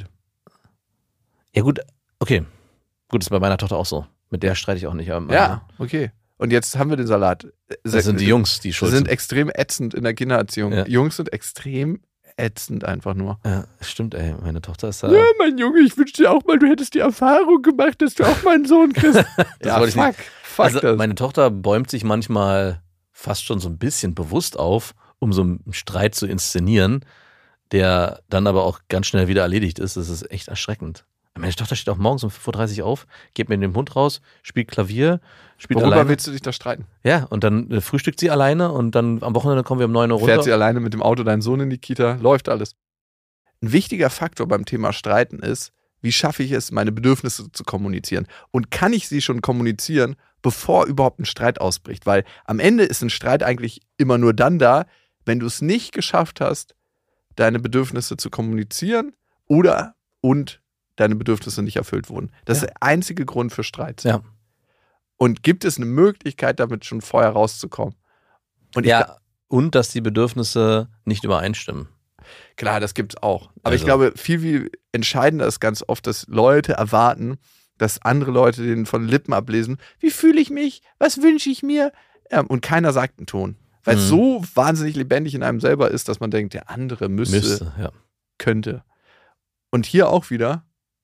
Ja gut, okay. Gut, ist bei meiner Tochter auch so. Mit der streite ich auch nicht. Ja, okay. Und jetzt haben wir den Salat. Das sind die Jungs, die schuld sind. Sind extrem ätzend in der Kindererziehung. Ja. Jungs sind extrem ätzend einfach nur. Ja, stimmt, ey. Meine Tochter ist da... Ja, mein Junge, ich wünschte dir auch mal, du hättest die Erfahrung gemacht, dass du auch meinen Sohn kriegst. Ja, fuck also, das. Meine Tochter bäumt sich manchmal fast schon so ein bisschen bewusst auf, um so einen Streit zu inszenieren, der dann aber auch ganz schnell wieder erledigt ist. Das ist echt erschreckend. Meine Tochter steht auch morgens um 5:30 Uhr auf, geht mit dem Hund raus, spielt Klavier, spielt Worüber alleine. Willst du dich da streiten? Ja, und dann frühstückt sie alleine und dann am Wochenende kommen wir um 9 Uhr runter. Fährt sie alleine mit dem Auto deinen Sohn in die Kita, läuft alles. Ein wichtiger Faktor beim Thema Streiten ist, wie schaffe ich es, meine Bedürfnisse zu kommunizieren? Und kann ich sie schon kommunizieren, bevor überhaupt ein Streit ausbricht? Weil am Ende ist ein Streit eigentlich immer nur dann da, wenn du es nicht geschafft hast, deine Bedürfnisse zu kommunizieren und deine Bedürfnisse nicht erfüllt wurden. Das ist der einzige Grund für Streit. Ja. Und gibt es eine Möglichkeit, damit schon vorher rauszukommen? Und dass die Bedürfnisse nicht übereinstimmen. Klar, das gibt's auch. Aber ich glaube, viel entscheidender ist ganz oft, dass Leute erwarten, dass andere Leute denen von Lippen ablesen, wie fühle ich mich, was wünsche ich mir? Und keiner sagt einen Ton. Weil es so wahnsinnig lebendig in einem selber ist, dass man denkt, der andere müsste, könnte. Und hier auch wieder,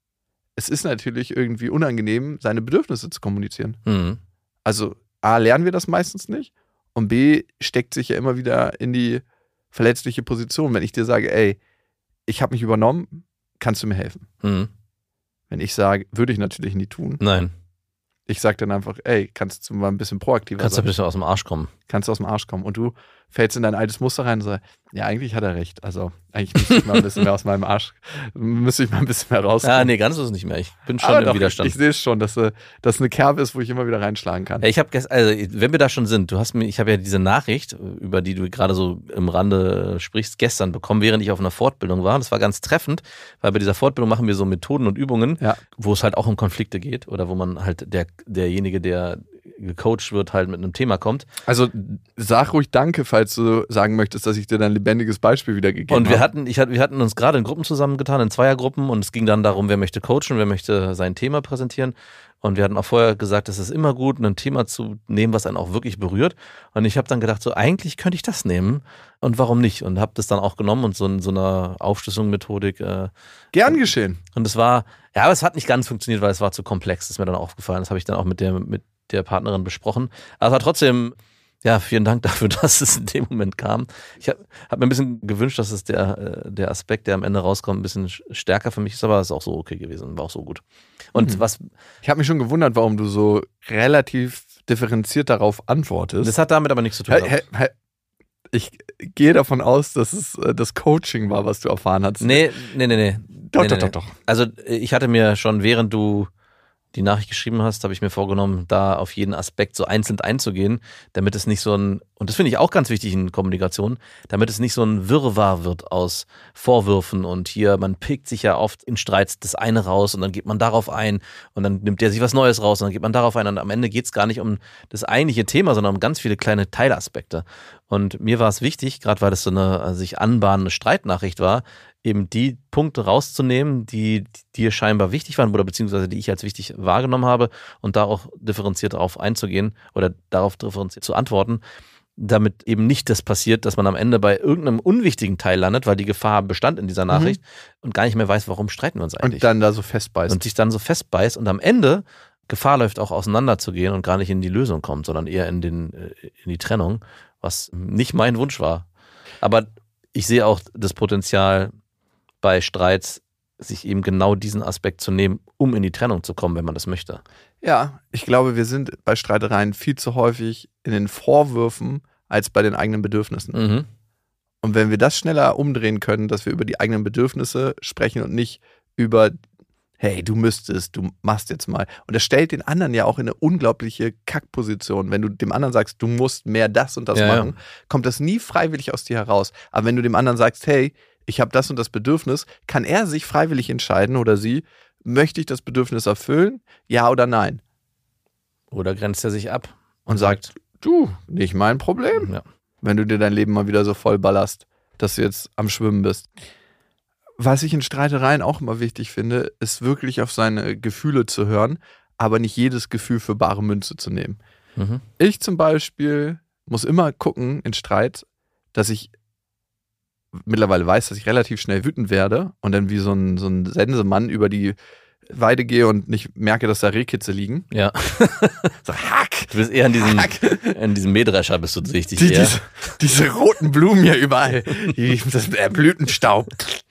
es ist natürlich irgendwie unangenehm, seine Bedürfnisse zu kommunizieren. Mhm. Also A, lernen wir das meistens nicht und B, steckt sich ja immer wieder in die verletzliche Position. Wenn ich dir sage, ey, ich habe mich übernommen, kannst du mir helfen? Mhm. Wenn ich sage, würde ich natürlich nie tun. Nein. Ich sage dann einfach, ey, kannst du mal ein bisschen proaktiver sein? Kannst du ein bisschen aus dem Arsch kommen. Kannst du aus dem Arsch kommen. Und du fällst in dein altes Muster rein und sagst, ja, eigentlich hat er recht. Also eigentlich müsste ich mal ein bisschen mehr aus meinem Arsch, müsste ich mal ein bisschen mehr rauskommen. Ja, nee, ganz ist es nicht mehr. Ich bin schon im Widerstand. Ich sehe es schon, dass das eine Kerbe ist, wo ich immer wieder reinschlagen kann. Ja, wenn wir da schon sind, ich habe ja diese Nachricht, über die du gerade so im Rande sprichst, gestern bekommen, während ich auf einer Fortbildung war. Das war ganz treffend, weil bei dieser Fortbildung machen wir so Methoden und Übungen, wo es halt auch um Konflikte geht oder wo man halt derjenige, der gecoacht wird, halt mit einem Thema kommt. Also sag ruhig Danke, falls du sagen möchtest, dass ich dir dein lebendiges Beispiel wiedergegeben habe. Und wir hatten uns gerade in Gruppen zusammengetan, in Zweiergruppen, und es ging dann darum, wer möchte coachen, wer möchte sein Thema präsentieren. Und wir hatten auch vorher gesagt, es ist immer gut, ein Thema zu nehmen, was einen auch wirklich berührt. Und ich habe dann gedacht, so eigentlich könnte ich das nehmen und warum nicht? Und habe das dann auch genommen und so in so einer Aufschlüsselung-Methodik. Gern geschehen. Und es war, aber es hat nicht ganz funktioniert, weil es war zu komplex. Das ist mir dann aufgefallen. Das habe ich dann auch mit der Partnerin besprochen. Aber trotzdem, vielen Dank dafür, dass es in dem Moment kam. Ich hab mir ein bisschen gewünscht, dass es der Aspekt, der am Ende rauskommt, ein bisschen stärker für mich ist, aber es ist auch so okay gewesen, war auch so gut. Und ich habe mich schon gewundert, warum du so relativ differenziert darauf antwortest. Das hat damit aber nichts zu tun. Ich gehe davon aus, dass es das Coaching war, was du erfahren hast. Nee. Doch. Also ich hatte mir schon, während du die Nachricht geschrieben hast, habe ich mir vorgenommen, da auf jeden Aspekt so einzeln einzugehen, damit es nicht so und das finde ich auch ganz wichtig in Kommunikation, damit es nicht so ein Wirrwarr wird aus Vorwürfen und hier, man pickt sich ja oft in Streits das eine raus und dann geht man darauf ein und dann nimmt der sich was Neues raus und dann geht man darauf ein und am Ende geht es gar nicht um das eigentliche Thema, sondern um ganz viele kleine Teilaspekte. Und mir war es wichtig, gerade weil das so eine sich anbahnende Streitnachricht war, eben die Punkte rauszunehmen, die dir scheinbar wichtig waren oder beziehungsweise die ich als wichtig wahrgenommen habe und da auch differenziert darauf einzugehen oder darauf differenziert zu antworten, damit eben nicht das passiert, dass man am Ende bei irgendeinem unwichtigen Teil landet, weil die Gefahr bestand in dieser Nachricht und gar nicht mehr weiß, warum streiten wir uns eigentlich. Und dann da so festbeißt. Und sich dann so festbeißt und am Ende Gefahr läuft, auch auseinanderzugehen und gar nicht in die Lösung kommt, sondern eher in die Trennung, was nicht mein Wunsch war. Aber ich sehe auch das Potenzial bei Streits, sich eben genau diesen Aspekt zu nehmen, um in die Trennung zu kommen, wenn man das möchte. Ja, ich glaube, wir sind bei Streitereien viel zu häufig in den Vorwürfen als bei den eigenen Bedürfnissen. Mhm. Und wenn wir das schneller umdrehen können, dass wir über die eigenen Bedürfnisse sprechen und nicht über, hey, du müsstest, du machst jetzt mal. Und das stellt den anderen ja auch in eine unglaubliche Kackposition. Wenn du dem anderen sagst, du musst mehr das und das machen, kommt das nie freiwillig aus dir heraus. Aber wenn du dem anderen sagst, hey, ich habe das und das Bedürfnis, kann er sich freiwillig entscheiden oder sie, möchte ich das Bedürfnis erfüllen, ja oder nein? Oder grenzt er sich ab und sagt, du, nicht mein Problem, wenn du dir dein Leben mal wieder so voll ballerst, dass du jetzt am Schwimmen bist. Was ich in Streitereien auch immer wichtig finde, ist wirklich auf seine Gefühle zu hören, aber nicht jedes Gefühl für bare Münze zu nehmen. Mhm. Ich zum Beispiel muss immer gucken in Streit, dass ich mittlerweile weiß, dass ich relativ schnell wütend werde und dann wie so ein Sensemann über die Weide gehe und nicht merke, dass da Rehkitze liegen. Ja. So, hack! Du bist eher in diesem Mähdrescher bist du richtig. Diese roten Blumen hier überall. Der Blütenstaub.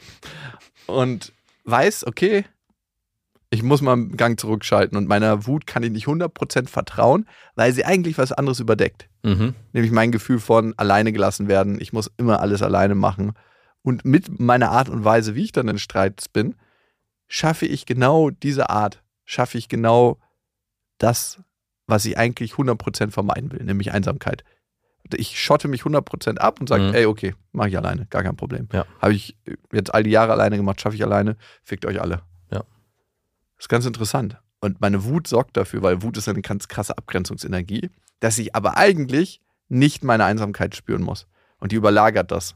Und weiß, okay, ich muss mal einen Gang zurückschalten und meiner Wut kann ich nicht 100% vertrauen, weil sie eigentlich was anderes überdeckt. Mhm. Nämlich mein Gefühl von alleine gelassen werden. Ich muss immer alles alleine machen. Und mit meiner Art und Weise, wie ich dann in Streits bin, schaffe ich genau diese Art, schaffe ich genau das, was ich eigentlich 100% vermeiden will, nämlich Einsamkeit. Ich schotte mich 100% ab und sage, ey, okay, mache ich alleine, gar kein Problem. Ja. Habe ich jetzt all die Jahre alleine gemacht, schaffe ich alleine, fickt euch alle. Ja. Das ist ganz interessant. Und meine Wut sorgt dafür, weil Wut ist eine ganz krasse Abgrenzungsenergie, dass ich aber eigentlich nicht meine Einsamkeit spüren muss. Und die überlagert das.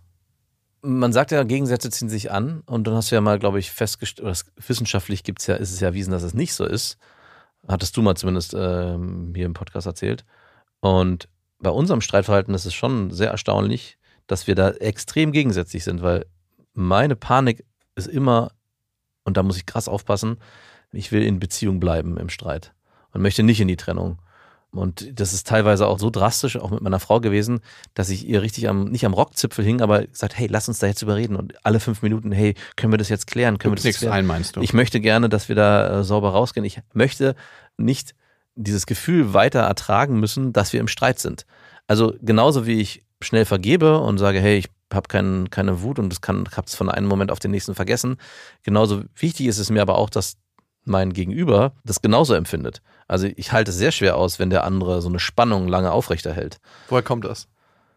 Man sagt ja, Gegensätze ziehen sich an. Und dann hast du ja mal, glaube ich, festgestellt, wissenschaftlich ist es ja erwiesen, dass es nicht so ist. Hattest du mal zumindest hier im Podcast erzählt. Und bei unserem Streitverhalten ist es schon sehr erstaunlich, dass wir da extrem gegensätzlich sind, weil meine Panik ist immer, und da muss ich krass aufpassen, ich will in Beziehung bleiben im Streit und möchte nicht in die Trennung. Und das ist teilweise auch so drastisch, auch mit meiner Frau gewesen, dass ich ihr richtig nicht am Rockzipfel hing, aber gesagt, hey, lass uns da jetzt überreden. Und alle 5 Minuten, hey, können wir das jetzt klären? Können wir das jetzt klären? Ein, meinst du? Ich möchte gerne, dass wir da sauber rausgehen. Ich möchte nicht dieses Gefühl weiter ertragen müssen, dass wir im Streit sind. Also genauso wie ich schnell vergebe und sage, hey, ich habe keine Wut und habe es von einem Moment auf den nächsten vergessen. Genauso wichtig ist es mir aber auch, dass mein Gegenüber das genauso empfindet. Also ich halte es sehr schwer aus, wenn der andere so eine Spannung lange aufrechterhält. Woher kommt das?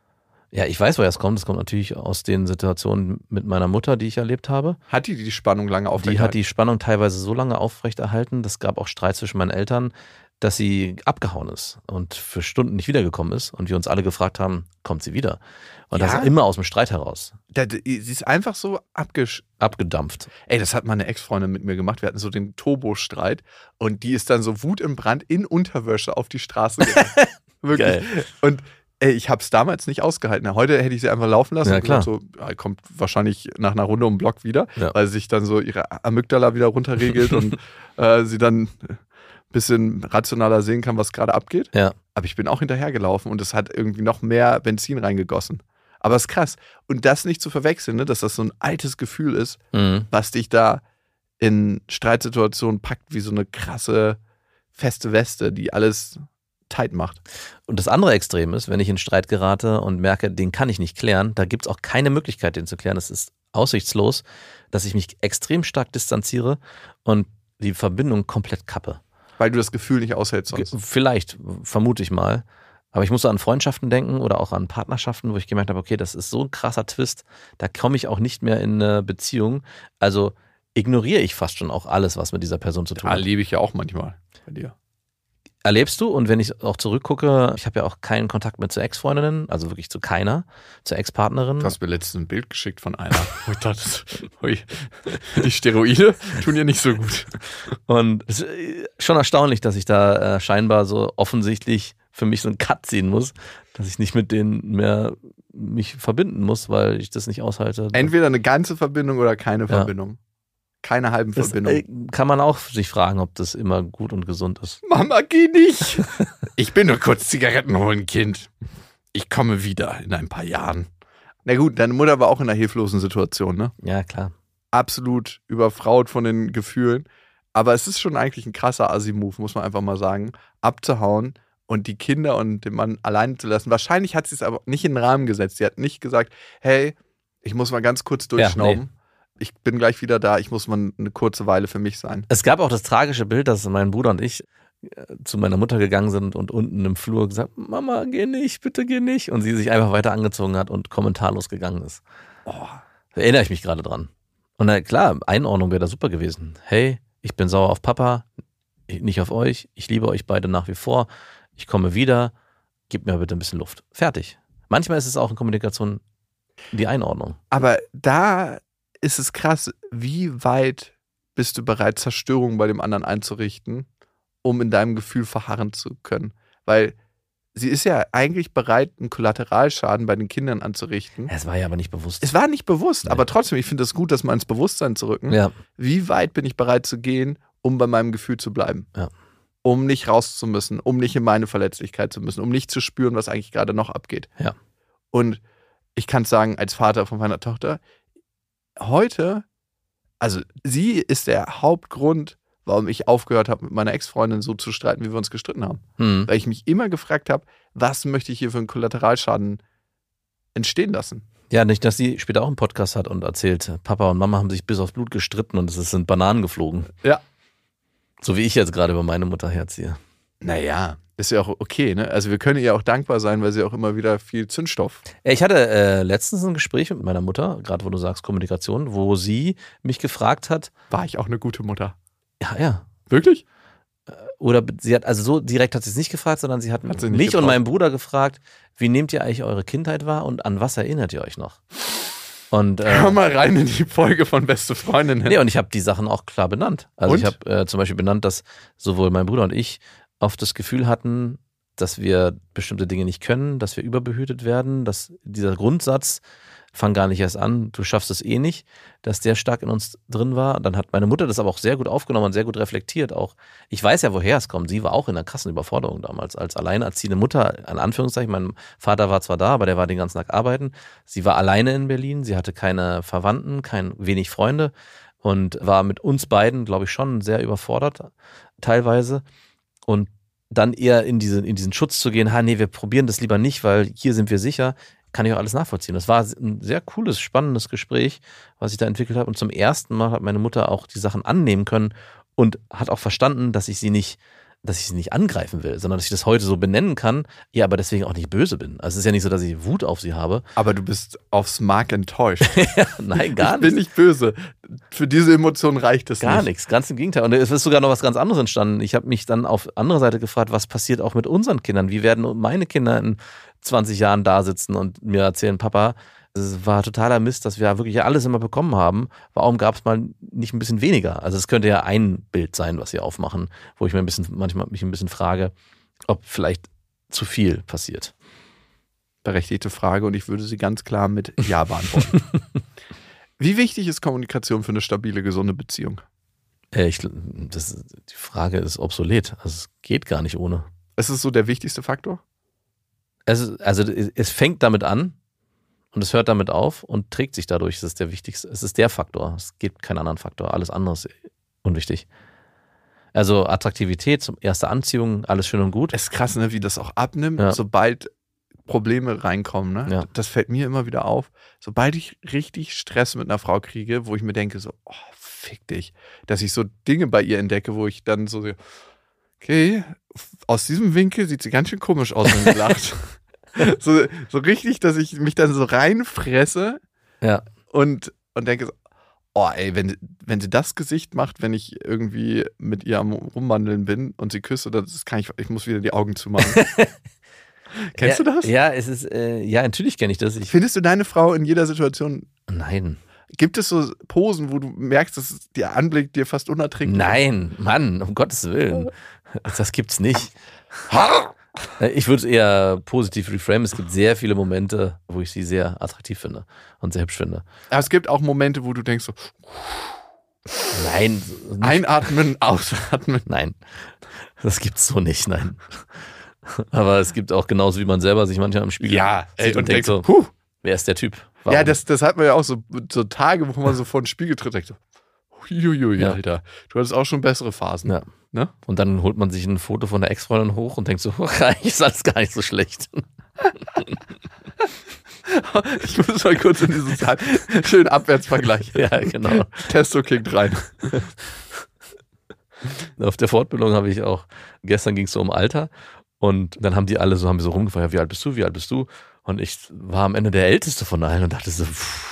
Ja, ich weiß, woher es kommt. Es kommt natürlich aus den Situationen mit meiner Mutter, die ich erlebt habe. Hat die Spannung lange aufrechterhalten? Die hat die Spannung teilweise so lange aufrechterhalten. Das gab auch Streit zwischen meinen Eltern, dass sie abgehauen ist und für Stunden nicht wiedergekommen ist. Und wir uns alle gefragt haben, kommt sie wieder? Und das ist immer aus dem Streit heraus. Sie ist einfach so abgedampft. Ey, das hat meine Ex-Freundin mit mir gemacht. Wir hatten so den Turbo-Streit und die ist dann so wutentbrannt in Unterwäsche auf die Straße gegangen. Wirklich. Geil. Und ey, ich habe es damals nicht ausgehalten. Heute hätte ich sie einfach laufen lassen. Ja, klar. So, kommt wahrscheinlich nach einer Runde um den Block wieder, weil sich dann so ihre Amygdala wieder runterregelt und sie dann ein bisschen rationaler sehen kann, was gerade abgeht. Ja. Aber ich bin auch hinterhergelaufen und es hat irgendwie noch mehr Benzin reingegossen. Aber es ist krass. Und das nicht zu verwechseln, ne, dass das so ein altes Gefühl ist, was dich da in Streitsituationen packt, wie so eine krasse, feste Weste, die alles tight macht. Und das andere Extrem ist, wenn ich in Streit gerate und merke, den kann ich nicht klären, da gibt es auch keine Möglichkeit, den zu klären. Es ist aussichtslos, dass ich mich extrem stark distanziere und die Verbindung komplett kappe. Weil du das Gefühl nicht aushältst sonst. Vielleicht, vermute ich mal. Aber ich muss so an Freundschaften denken oder auch an Partnerschaften, wo ich gemerkt habe, okay, das ist so ein krasser Twist, da komme ich auch nicht mehr in eine Beziehung. Also ignoriere ich fast schon auch alles, was mit dieser Person zu tun hat. Erlebe ich ja auch manchmal bei dir. Erlebst du, und wenn ich auch zurückgucke, ich habe ja auch keinen Kontakt mehr zu Ex-Freundinnen, also wirklich zu keiner, zur Ex-Partnerin. Du hast mir letztens ein Bild geschickt von einer. Ich dachte, die Steroide tun ja nicht so gut. Und es ist schon erstaunlich, dass ich da scheinbar so offensichtlich für mich so einen Cut ziehen muss, dass ich nicht mit denen mehr mich verbinden muss, weil ich das nicht aushalte. Entweder eine ganze Verbindung oder keine Verbindung. Keine halben Verbindungen. Kann man auch sich fragen, ob das immer gut und gesund ist. Mama, geh nicht! Ich bin nur kurz Zigaretten holen, Kind. Ich komme wieder in ein paar Jahren. Na gut, deine Mutter war auch in einer hilflosen Situation, ne? Ja, klar. Absolut überfraut von den Gefühlen. Aber es ist schon eigentlich ein krasser Assi-Move, muss man einfach mal sagen, abzuhauen und die Kinder und den Mann alleine zu lassen. Wahrscheinlich hat sie es aber nicht in den Rahmen gesetzt. Sie hat nicht gesagt, hey, ich muss mal ganz kurz durchschnauben. Nee. Ich bin gleich wieder da, ich muss mal eine kurze Weile für mich sein. Es gab auch das tragische Bild, dass mein Bruder und ich zu meiner Mutter gegangen sind und unten im Flur gesagt, Mama, geh nicht, bitte geh nicht. Und sie sich einfach weiter angezogen hat und kommentarlos gegangen ist. Da erinnere ich mich gerade dran. Und na klar, Einordnung wäre da super gewesen. Hey, ich bin sauer auf Papa, nicht auf euch. Ich liebe euch beide nach wie vor. Ich komme wieder, gib mir bitte ein bisschen Luft. Fertig. Manchmal ist es auch in Kommunikation die Einordnung. Aber da ist es krass, wie weit bist du bereit, Zerstörung bei dem anderen einzurichten, um in deinem Gefühl verharren zu können. Weil sie ist ja eigentlich bereit, einen Kollateralschaden bei den Kindern anzurichten. Es war ja aber nicht bewusst. Es war nicht bewusst, aber trotzdem, ich finde es gut, das mal ins Bewusstsein zu rücken. Ja. Wie weit bin ich bereit zu gehen, um bei meinem Gefühl zu bleiben? Ja. Um nicht raus zu müssen, um nicht in meine Verletzlichkeit zu müssen, um nicht zu spüren, was eigentlich gerade noch abgeht. Ja. Und ich kann es sagen, als Vater von meiner Tochter, heute, also sie ist der Hauptgrund, warum ich aufgehört habe, mit meiner Ex-Freundin so zu streiten, wie wir uns gestritten haben. Weil ich mich immer gefragt habe, was möchte ich hier für einen Kollateralschaden entstehen lassen? Ja, nicht, dass sie später auch einen Podcast hat und erzählt, Papa und Mama haben sich bis aufs Blut gestritten und es sind Bananen geflogen. Ja. So wie ich jetzt gerade über meine Mutter herziehe. Naja, ist ja auch okay, ne? Also wir können ihr auch dankbar sein, weil sie auch immer wieder viel Zündstoff. Ich hatte letztens ein Gespräch mit meiner Mutter, gerade wo du sagst Kommunikation, wo sie mich gefragt hat. War ich auch eine gute Mutter? Ja. Wirklich? Oder sie hat, also so direkt hat sie es nicht gefragt, sondern sie hat mich und meinen Bruder gefragt, wie nehmt ihr eigentlich eure Kindheit wahr und an was erinnert ihr euch noch? Und, hör mal rein in die Folge von Beste Freundinnen. Nee, und ich habe die Sachen auch klar benannt. Also ich habe zum Beispiel benannt, dass sowohl mein Bruder und ich oft das Gefühl hatten, dass wir bestimmte Dinge nicht können, dass wir überbehütet werden, dass dieser Grundsatz, fang gar nicht erst an, du schaffst es eh nicht, dass der stark in uns drin war. Dann hat meine Mutter das aber auch sehr gut aufgenommen und sehr gut reflektiert auch. Ich weiß ja, woher es kommt. Sie war auch in einer krassen Überforderung damals als alleinerziehende Mutter, in Anführungszeichen. Mein Vater war zwar da, aber der war den ganzen Tag arbeiten. Sie war alleine in Berlin, sie hatte keine Verwandten, wenig Freunde und war mit uns beiden, glaube ich, schon sehr überfordert teilweise. Und dann eher in diesen Schutz zu gehen, wir probieren das lieber nicht, weil hier sind wir sicher, kann ich auch alles nachvollziehen. Das war ein sehr cooles, spannendes Gespräch, was ich da entwickelt habe. Und zum ersten Mal hat meine Mutter auch die Sachen annehmen können und hat auch verstanden, dass ich sie nicht angreifen will, sondern dass ich das heute so benennen kann, ja, aber deswegen auch nicht böse bin. Also es ist ja nicht so, dass ich Wut auf sie habe. Aber du bist aufs Mark enttäuscht. Nein, gar nicht. Ich bin nicht böse. Für diese Emotion reicht es nicht. Gar nichts, ganz im Gegenteil. Und es ist sogar noch was ganz anderes entstanden. Ich habe mich dann auf andere Seite gefragt, was passiert auch mit unseren Kindern? Wie werden meine Kinder in 20 Jahren da sitzen und mir erzählen, Papa, es war totaler Mist, dass wir wirklich alles immer bekommen haben. Warum gab es mal nicht ein bisschen weniger? Also es könnte ja ein Bild sein, was sie aufmachen, wo ich manchmal mich ein bisschen frage, ob vielleicht zu viel passiert. Berechtigte Frage und ich würde sie ganz klar mit Ja beantworten. Wie wichtig ist Kommunikation für eine stabile, gesunde Beziehung? Die Frage ist obsolet. Also es geht gar nicht ohne. Ist es so der wichtigste Faktor? Es fängt damit an und es hört damit auf und trägt sich dadurch. Es ist der wichtigste, es ist der Faktor. Es gibt keinen anderen Faktor. Alles andere ist unwichtig. Also Attraktivität, erste Anziehung, alles schön und gut. Es ist krass, ne, wie das auch abnimmt, sobald Probleme reinkommen. Ne? Ja. Das fällt mir immer wieder auf. Sobald ich richtig Stress mit einer Frau kriege, wo ich mir denke, so, oh, fick dich, dass ich so Dinge bei ihr entdecke, wo ich dann so, okay, aus diesem Winkel sieht sie ganz schön komisch aus, wenn sie lacht. So richtig, dass ich mich dann so reinfresse und denke so, oh ey, wenn sie das Gesicht macht, wenn ich irgendwie mit ihr am Rumwandeln bin und sie küsse, ich muss wieder die Augen zumachen. Kennst du das? Ja, natürlich kenne ich das. Findest du deine Frau in jeder Situation? Nein. Gibt es so Posen, wo du merkst, dass der Anblick dir fast unerträglich ist? Nein, Mann, um Gottes Willen. Das gibt's nicht. Ich würde es eher positiv reframen. Es gibt sehr viele Momente, wo ich sie sehr attraktiv finde und sehr hübsch finde. Aber es gibt auch Momente, wo du denkst so, nein. Einatmen, ausatmen. Nein, das gibt's so nicht, nein. Aber es gibt auch genauso, wie man selber sich manchmal im Spiegel sieht und denkt so, wer ist der Typ? Warum? Ja, das hat man ja auch so Tage, wo man so vor den Spiegel tritt und denkt so, huiuiui, Alter, du hattest auch schon bessere Phasen. Ja. Ne? Und dann holt man sich ein Foto von der Ex-Freundin hoch und denkt so, eigentlich ist alles gar nicht so schlecht. Ich muss mal kurz in diesen schönen Abwärtsvergleich. Ja, genau. Testo kickt rein. Auf der Fortbildung habe ich auch, gestern ging es so um Alter und dann haben die alle haben so rumgefragt, wie alt bist du? Und ich war am Ende der Älteste von allen und dachte so,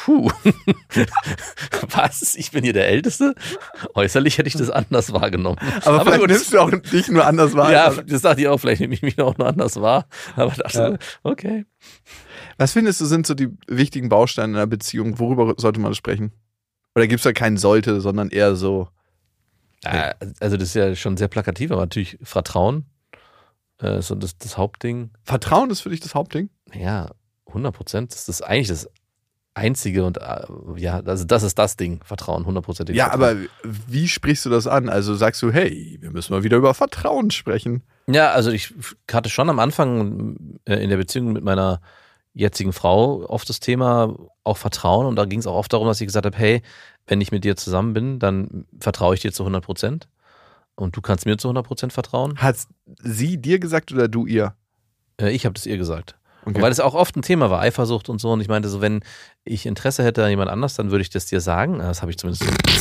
was? Ich bin hier der Älteste? Äußerlich hätte ich das anders wahrgenommen. Aber vielleicht nimmst du auch dich nur anders wahr. Ja, das dachte ich auch, vielleicht nehme ich mich auch nur anders wahr. Aber dachte okay. Was findest du, sind so die wichtigen Bausteine in einer Beziehung? Worüber sollte man sprechen? Oder gibt es da keinen sollte, sondern eher so? Also das ist ja schon sehr plakativ, aber natürlich Vertrauen. So das Hauptding. Vertrauen ist für dich das Hauptding? Ja, 100%. Das ist eigentlich das Einzige und also das ist das Ding, Vertrauen, 100%. Ja, aber wie sprichst du das an? Also sagst du, hey, wir müssen mal wieder über Vertrauen sprechen. Ja, also ich hatte schon am Anfang in der Beziehung mit meiner jetzigen Frau oft das Thema auch Vertrauen und da ging es auch oft darum, dass ich gesagt habe, hey, wenn ich mit dir zusammen bin, dann vertraue ich dir zu 100%. Und du kannst mir zu 100% vertrauen? Hat sie dir gesagt oder du ihr? Ich habe das ihr gesagt. Und weil es auch oft ein Thema war, Eifersucht und so. Und ich meinte so, wenn ich Interesse hätte an jemand anders, dann würde ich das dir sagen. Das habe ich zumindest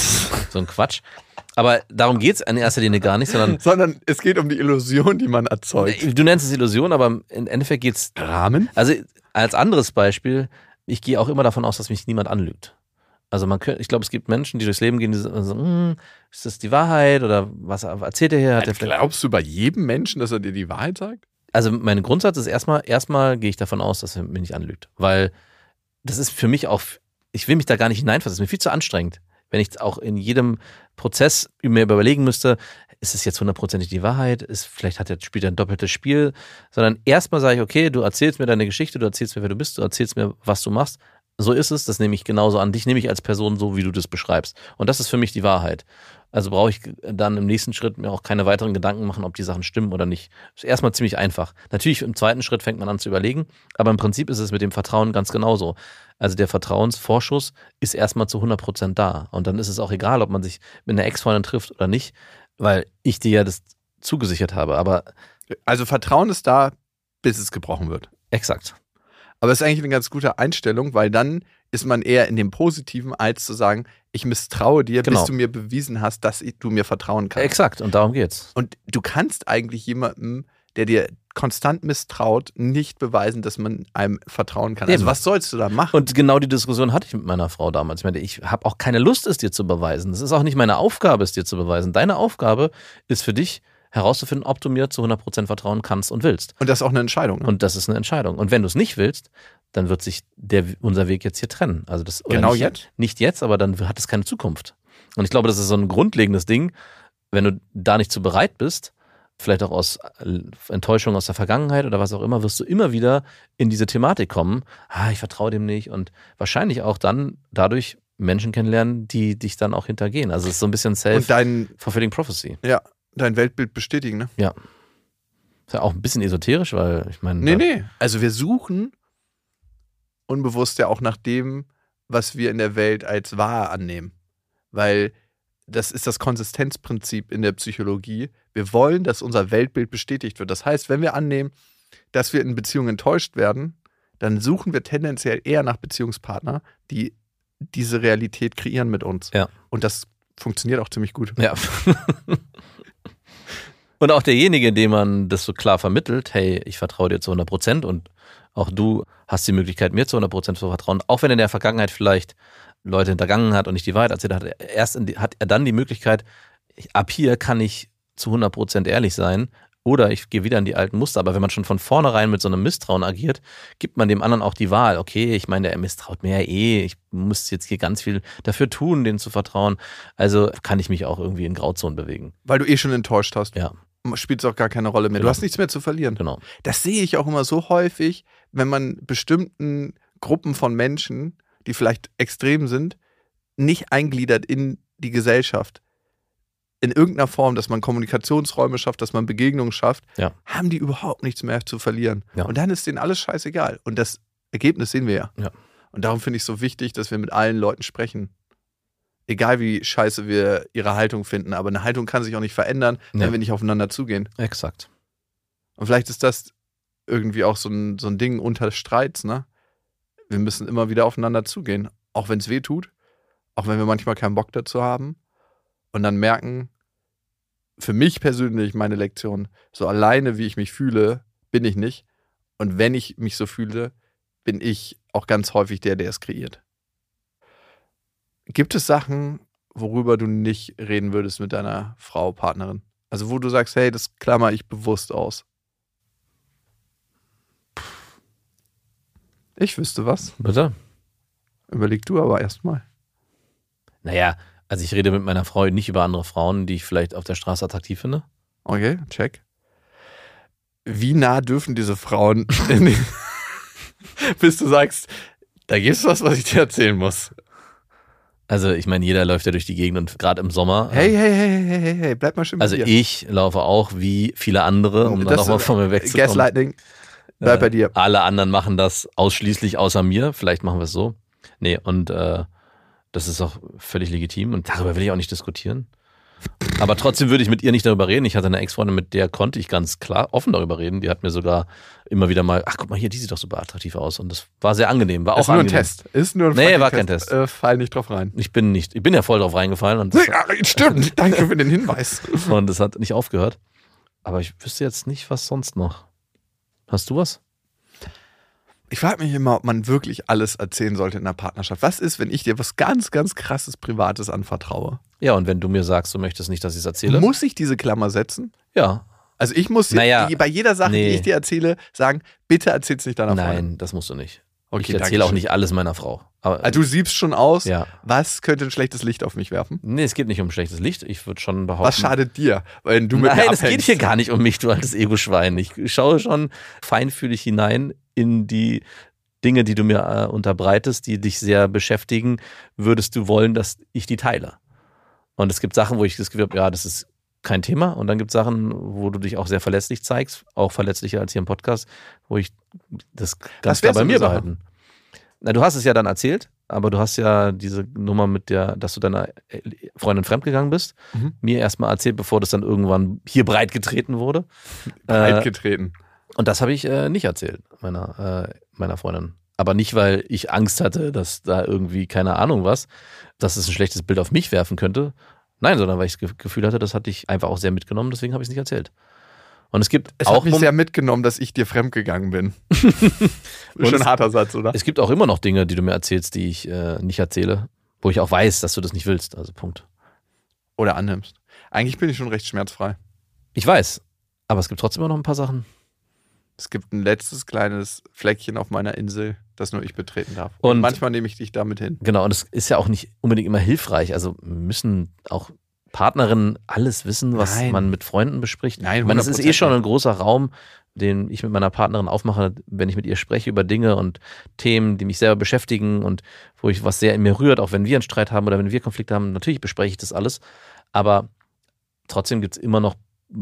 so ein Quatsch. Aber darum geht es in erster Linie gar nicht, sondern es geht um die Illusion, die man erzeugt. Du nennst es Illusion, aber im Endeffekt geht es Rahmen. Also als anderes Beispiel, ich gehe auch immer davon aus, dass mich niemand anlügt. Also ich glaube, es gibt Menschen, die durchs Leben gehen, die sagen, ist das die Wahrheit oder was erzählt er hier? Glaubst du bei jedem Menschen, dass er dir die Wahrheit sagt? Also mein Grundsatz ist erstmal gehe ich davon aus, dass er mich nicht anlügt. Weil das ist für mich auch, ich will mich da gar nicht hineinfassen, das ist mir viel zu anstrengend. Wenn ich auch in jedem Prozess mir überlegen müsste, ist es jetzt 100% die Wahrheit, spielt er ein doppeltes Spiel, sondern erstmal sage ich, okay, du erzählst mir deine Geschichte, du erzählst mir, wer du bist, du erzählst mir, was du machst. So ist es, das nehme ich genauso an. Dich nehme ich als Person so, wie du das beschreibst. Und das ist für mich die Wahrheit. Also brauche ich dann im nächsten Schritt mir auch keine weiteren Gedanken machen, ob die Sachen stimmen oder nicht. Das ist erstmal ziemlich einfach. Natürlich im zweiten Schritt fängt man an zu überlegen, aber im Prinzip ist es mit dem Vertrauen ganz genauso. Also der Vertrauensvorschuss ist erstmal zu 100% da. Und dann ist es auch egal, ob man sich mit einer Ex-Freundin trifft oder nicht, weil ich dir ja das zugesichert habe. Aber also Vertrauen ist da, bis es gebrochen wird. Exakt. Aber es ist eigentlich eine ganz gute Einstellung, weil dann ist man eher in dem Positiven, als zu sagen, ich misstraue dir, bis du mir bewiesen hast, dass du mir vertrauen kannst. Exakt, und darum geht's. Und du kannst eigentlich jemandem, der dir konstant misstraut, nicht beweisen, dass man einem vertrauen kann. Also was sollst du da machen? Und genau die Diskussion hatte ich mit meiner Frau damals. Ich meinte, ich habe auch keine Lust, es dir zu beweisen. Das ist auch nicht meine Aufgabe, es dir zu beweisen. Deine Aufgabe ist für dich, herauszufinden, ob du mir zu 100% vertrauen kannst und willst. Und das ist auch eine Entscheidung. Ne? Und das ist eine Entscheidung. Und wenn du es nicht willst, dann wird sich unser Weg jetzt hier trennen. Also das, genau jetzt? Nicht jetzt, aber dann hat es keine Zukunft. Und ich glaube, das ist so ein grundlegendes Ding, wenn du da nicht zu bereit bist, vielleicht auch aus Enttäuschung aus der Vergangenheit oder was auch immer, wirst du immer wieder in diese Thematik kommen, ich vertraue dem nicht und wahrscheinlich auch dann dadurch Menschen kennenlernen, die dich dann auch hintergehen. Also es ist so ein bisschen self-fulfilling prophecy. Ja. Dein Weltbild bestätigen, ne? Ja. Ist ja auch ein bisschen esoterisch, weil ich meine... Nee. Also wir suchen unbewusst ja auch nach dem, was wir in der Welt als wahr annehmen. Weil das ist das Konsistenzprinzip in der Psychologie. Wir wollen, dass unser Weltbild bestätigt wird. Das heißt, wenn wir annehmen, dass wir in Beziehungen enttäuscht werden, dann suchen wir tendenziell eher nach Beziehungspartnern, die diese Realität kreieren mit uns. Ja. Und das funktioniert auch ziemlich gut. Ja. Und auch derjenige, dem man das so klar vermittelt, hey, ich vertraue dir zu 100% und auch du hast die Möglichkeit, mir zu 100% zu vertrauen, auch wenn in der Vergangenheit vielleicht Leute hintergangen hat und nicht die Wahrheit erzählt hat, hat er dann die Möglichkeit, ab hier kann ich zu 100% ehrlich sein oder ich gehe wieder in die alten Muster. Aber wenn man schon von vornherein mit so einem Misstrauen agiert, gibt man dem anderen auch die Wahl. Okay, ich meine, er misstraut mir ja ich muss jetzt hier ganz viel dafür tun, denen zu vertrauen. Also kann ich mich auch irgendwie in Grauzonen bewegen. Weil du schon enttäuscht hast. Ja. Spielt es auch gar keine Rolle mehr. Genau. Du hast nichts mehr zu verlieren. Genau. Das sehe ich auch immer so häufig, wenn man bestimmten Gruppen von Menschen, die vielleicht extrem sind, nicht eingliedert in die Gesellschaft. In irgendeiner Form, dass man Kommunikationsräume schafft, dass man Begegnungen schafft, haben die überhaupt nichts mehr zu verlieren. Ja. Und dann ist denen alles scheißegal. Und das Ergebnis sehen wir ja. Und darum finde ich es so wichtig, dass wir mit allen Leuten sprechen. Egal wie scheiße wir ihre Haltung finden, aber eine Haltung kann sich auch nicht verändern, wenn wir nicht aufeinander zugehen. Exakt. Und vielleicht ist das irgendwie auch so ein Ding unter Streits, ne? Wir müssen immer wieder aufeinander zugehen, auch wenn es weh tut, auch wenn wir manchmal keinen Bock dazu haben und dann merken, für mich persönlich meine Lektion, so alleine wie ich mich fühle, bin ich nicht. Und wenn ich mich so fühle, bin ich auch ganz häufig der es kreiert. Gibt es Sachen, worüber du nicht reden würdest mit deiner Frau, Partnerin? Also wo du sagst, hey, das klammer ich bewusst aus. Ich wüsste was. Bitte? Überleg du aber erstmal. Naja, also ich rede mit meiner Frau nicht über andere Frauen, die ich vielleicht auf der Straße attraktiv finde. Okay, check. Wie nah dürfen diese Frauen bis du sagst, da gibt's was ich dir erzählen muss? Also ich meine, jeder läuft ja durch die Gegend und gerade im Sommer. Hey, bleib mal schön bei dir. Also ich laufe auch wie viele andere, um dann nochmal von mir wegzukommen. Gaslighting, bleib bei dir. Alle anderen machen das ausschließlich außer mir. Vielleicht machen wir es so. Nee, und das ist auch völlig legitim und darüber will ich auch nicht diskutieren. Aber trotzdem würde ich mit ihr nicht darüber reden. Ich hatte eine Ex-Freundin, mit der konnte ich ganz klar offen darüber reden. Die hat mir sogar immer wieder mal, ach guck mal hier, die sieht doch super attraktiv aus. Und das war sehr angenehm. War auch angenehm. Ist nur ein Test. Nee, war kein Test. Fall nicht drauf rein. Ich bin ja voll drauf reingefallen. Und stimmt, danke für den Hinweis. Und es hat nicht aufgehört. Aber ich wüsste jetzt nicht, was sonst noch. Hast du was? Ich frage mich immer, ob man wirklich alles erzählen sollte in einer Partnerschaft. Was ist, wenn ich dir was ganz, ganz krasses Privates anvertraue? Ja, und wenn du mir sagst, du möchtest nicht, dass ich es erzähle? Muss ich diese Klammer setzen? Ja. Also ich muss bei jeder Sache, die ich dir erzähle, sagen, bitte erzähl's nicht deiner Freundin. Nein, das musst du nicht. Okay, ich erzähle auch nicht alles meiner Frau. Aber, also du siebst schon aus, ja. Was könnte ein schlechtes Licht auf mich werfen? Nee, es geht nicht um schlechtes Licht. Ich würde schon behaupten... Was schadet dir, wenn du mit mir abhängst? Nein, es geht hier gar nicht um mich, du altes Ego-Schwein. Ich schaue schon feinfühlig hinein in die Dinge, die du mir unterbreitest, die dich sehr beschäftigen, würdest du wollen, dass ich die teile. Und es gibt Sachen, wo ich das Gefühl habe, ja, das ist kein Thema. Und dann gibt es Sachen, wo du dich auch sehr verletzlich zeigst, auch verletzlicher als hier im Podcast, wo ich das ganz klar bei mir behalten. Na, du hast es ja dann erzählt, aber du hast ja diese Nummer mit dass du deiner Freundin fremdgegangen bist, mir erstmal erzählt, bevor das dann irgendwann hier breit getreten wurde. Breit getreten. Und das habe ich nicht erzählt, meiner Freundin. Aber nicht, weil ich Angst hatte, dass da irgendwie, keine Ahnung was, dass es ein schlechtes Bild auf mich werfen könnte. Nein, sondern weil ich das Gefühl hatte, das hat dich einfach auch sehr mitgenommen, deswegen habe ich es nicht erzählt. Und es hat mich sehr mitgenommen, dass ich dir fremdgegangen bin. Schon ein harter Satz, oder? Es gibt auch immer noch Dinge, die du mir erzählst, die ich nicht erzähle, wo ich auch weiß, dass du das nicht willst. Also Punkt. Oder annimmst. Eigentlich bin ich schon recht schmerzfrei. Ich weiß, aber es gibt trotzdem immer noch ein paar Sachen. Es gibt ein letztes kleines Fleckchen auf meiner Insel, das nur ich betreten darf. Und manchmal nehme ich dich damit hin. Genau, und es ist ja auch nicht unbedingt immer hilfreich. Also müssen auch Partnerinnen alles wissen, was man mit Freunden bespricht. Nein, 100%. Ich meine, es ist schon ein großer Raum, den ich mit meiner Partnerin aufmache, wenn ich mit ihr spreche über Dinge und Themen, die mich selber beschäftigen und wo ich was sehr in mir rührt, auch wenn wir einen Streit haben oder wenn wir Konflikte haben. Natürlich bespreche ich das alles, aber trotzdem gibt es immer noch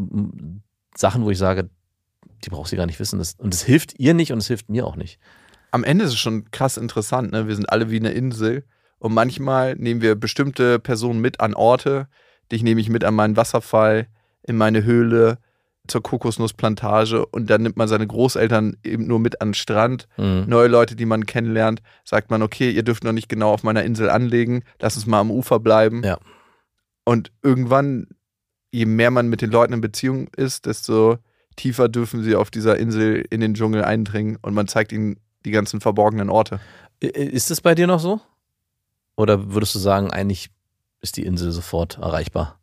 Sachen, wo ich sage, die braucht sie gar nicht wissen. Und es hilft ihr nicht und es hilft mir auch nicht. Am Ende ist es schon krass interessant, ne? Wir sind alle wie eine Insel und manchmal nehmen wir bestimmte Personen mit an Orte. Dich nehme ich mit an meinen Wasserfall, in meine Höhle, zur Kokosnussplantage und dann nimmt man seine Großeltern eben nur mit an den Strand. Neue Leute, die man kennenlernt, sagt man, okay, ihr dürft noch nicht genau auf meiner Insel anlegen, lass uns mal am Ufer bleiben. Ja. Und irgendwann, je mehr man mit den Leuten in Beziehung ist, desto tiefer dürfen sie auf dieser Insel in den Dschungel eindringen und man zeigt ihnen die ganzen verborgenen Orte. Ist es bei dir noch so? Oder würdest du sagen, eigentlich ist die Insel sofort erreichbar?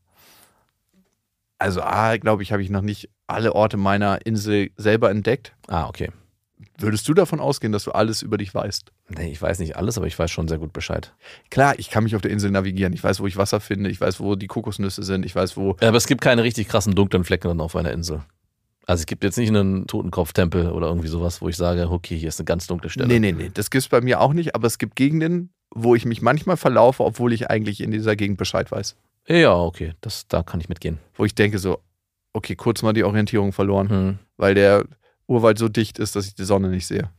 Also glaube ich, habe ich noch nicht alle Orte meiner Insel selber entdeckt. Okay. Würdest du davon ausgehen, dass du alles über dich weißt? Nee, ich weiß nicht alles, aber ich weiß schon sehr gut Bescheid. Klar, ich kann mich auf der Insel navigieren. Ich weiß, wo ich Wasser finde. Ich weiß, wo die Kokosnüsse sind. Ich weiß, wo... Ja, aber es gibt keine richtig krassen dunklen Flecken dann auf einer Insel. Also es gibt jetzt nicht einen Totenkopftempel oder irgendwie sowas, wo ich sage, okay, hier ist eine ganz dunkle Stelle. Nee, das gibt es bei mir auch nicht, aber es gibt Gegenden, wo ich mich manchmal verlaufe, obwohl ich eigentlich in dieser Gegend Bescheid weiß. Ja, okay, da kann ich mitgehen. Wo ich denke so, okay, kurz mal die Orientierung verloren, weil der Urwald so dicht ist, dass ich die Sonne nicht sehe.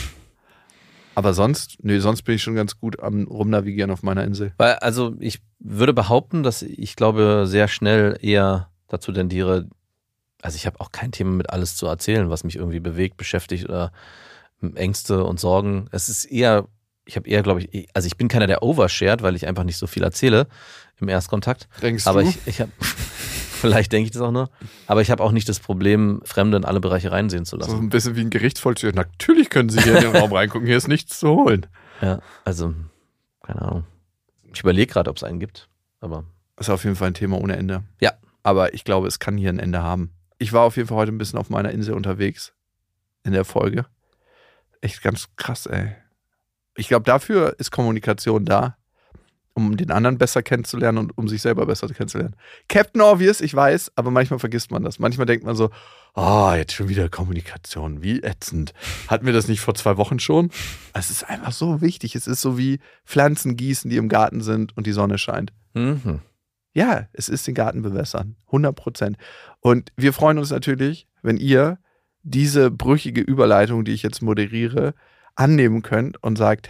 Aber sonst bin ich schon ganz gut am Rumnavigieren auf meiner Insel. Weil, also ich würde behaupten, dass ich glaube, sehr schnell eher dazu tendiere, also ich habe auch kein Thema mit alles zu erzählen, was mich irgendwie bewegt, beschäftigt oder Ängste und Sorgen. Es ist eher, ich habe eher, glaube ich, also ich bin keiner, der overshared, weil ich einfach nicht so viel erzähle im Erstkontakt. Denkst aber du? ich habe, vielleicht denke ich das auch nur, aber ich habe auch nicht das Problem, Fremde in alle Bereiche reinsehen zu lassen. So ein bisschen wie ein Gerichtsvollzieher. Natürlich können Sie hier in den Raum reingucken, hier ist nichts zu holen. Ja, also, keine Ahnung. Ich überlege gerade, ob es einen gibt, aber... Das ist auf jeden Fall ein Thema ohne Ende. Ja. Aber ich glaube, es kann hier ein Ende haben. Ich war auf jeden Fall heute ein bisschen auf meiner Insel unterwegs in der Folge. Echt ganz krass, ey. Ich glaube, dafür ist Kommunikation da, um den anderen besser kennenzulernen und um sich selber besser kennenzulernen. Captain Obvious, ich weiß, aber manchmal vergisst man das. Manchmal denkt man so, jetzt schon wieder Kommunikation, wie ätzend. Hatten wir das nicht vor 2 Wochen schon? Es ist einfach so wichtig. Es ist so wie Pflanzen gießen, die im Garten sind und die Sonne scheint. Mhm. Ja, es ist den Garten bewässern. 100%. Und wir freuen uns natürlich, wenn ihr diese brüchige Überleitung, die ich jetzt moderiere, annehmen könnt und sagt, hey,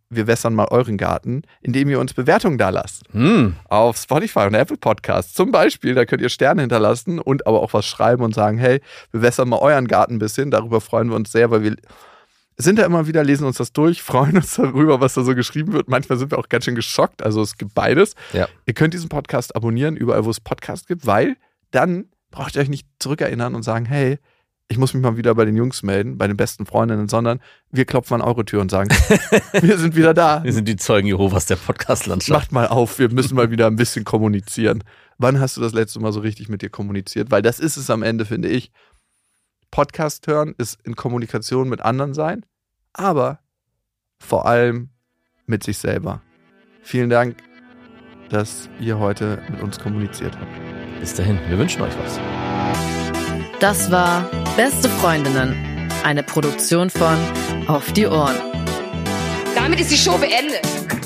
wir wässern mal euren Garten, indem ihr uns Bewertungen da lasst. Auf Spotify und Apple Podcasts zum Beispiel, da könnt ihr Sterne hinterlassen und aber auch was schreiben und sagen, hey, wir wässern mal euren Garten ein bisschen. Darüber freuen wir uns sehr, weil wir sind da immer wieder, lesen uns das durch, freuen uns darüber, was da so geschrieben wird. Manchmal sind wir auch ganz schön geschockt, also es gibt beides. Ja. Ihr könnt diesen Podcast abonnieren, überall wo es Podcasts gibt, weil dann braucht ihr euch nicht zurückerinnern und sagen, hey, ich muss mich mal wieder bei den Jungs melden, bei den besten Freundinnen, sondern wir klopfen an eure Tür und sagen, wir sind wieder da. Wir sind die Zeugen Jehovas der Podcast-Landschaft. Macht mal auf, wir müssen mal wieder ein bisschen kommunizieren. Wann hast du das letzte Mal so richtig mit dir kommuniziert? Weil das ist es am Ende, finde ich. Podcast hören ist in Kommunikation mit anderen sein, aber vor allem mit sich selber. Vielen Dank, dass ihr heute mit uns kommuniziert habt. Bis dahin, wir wünschen euch was. Das war Beste Freundinnen, eine Produktion von Auf die Ohren. Damit ist die Show beendet.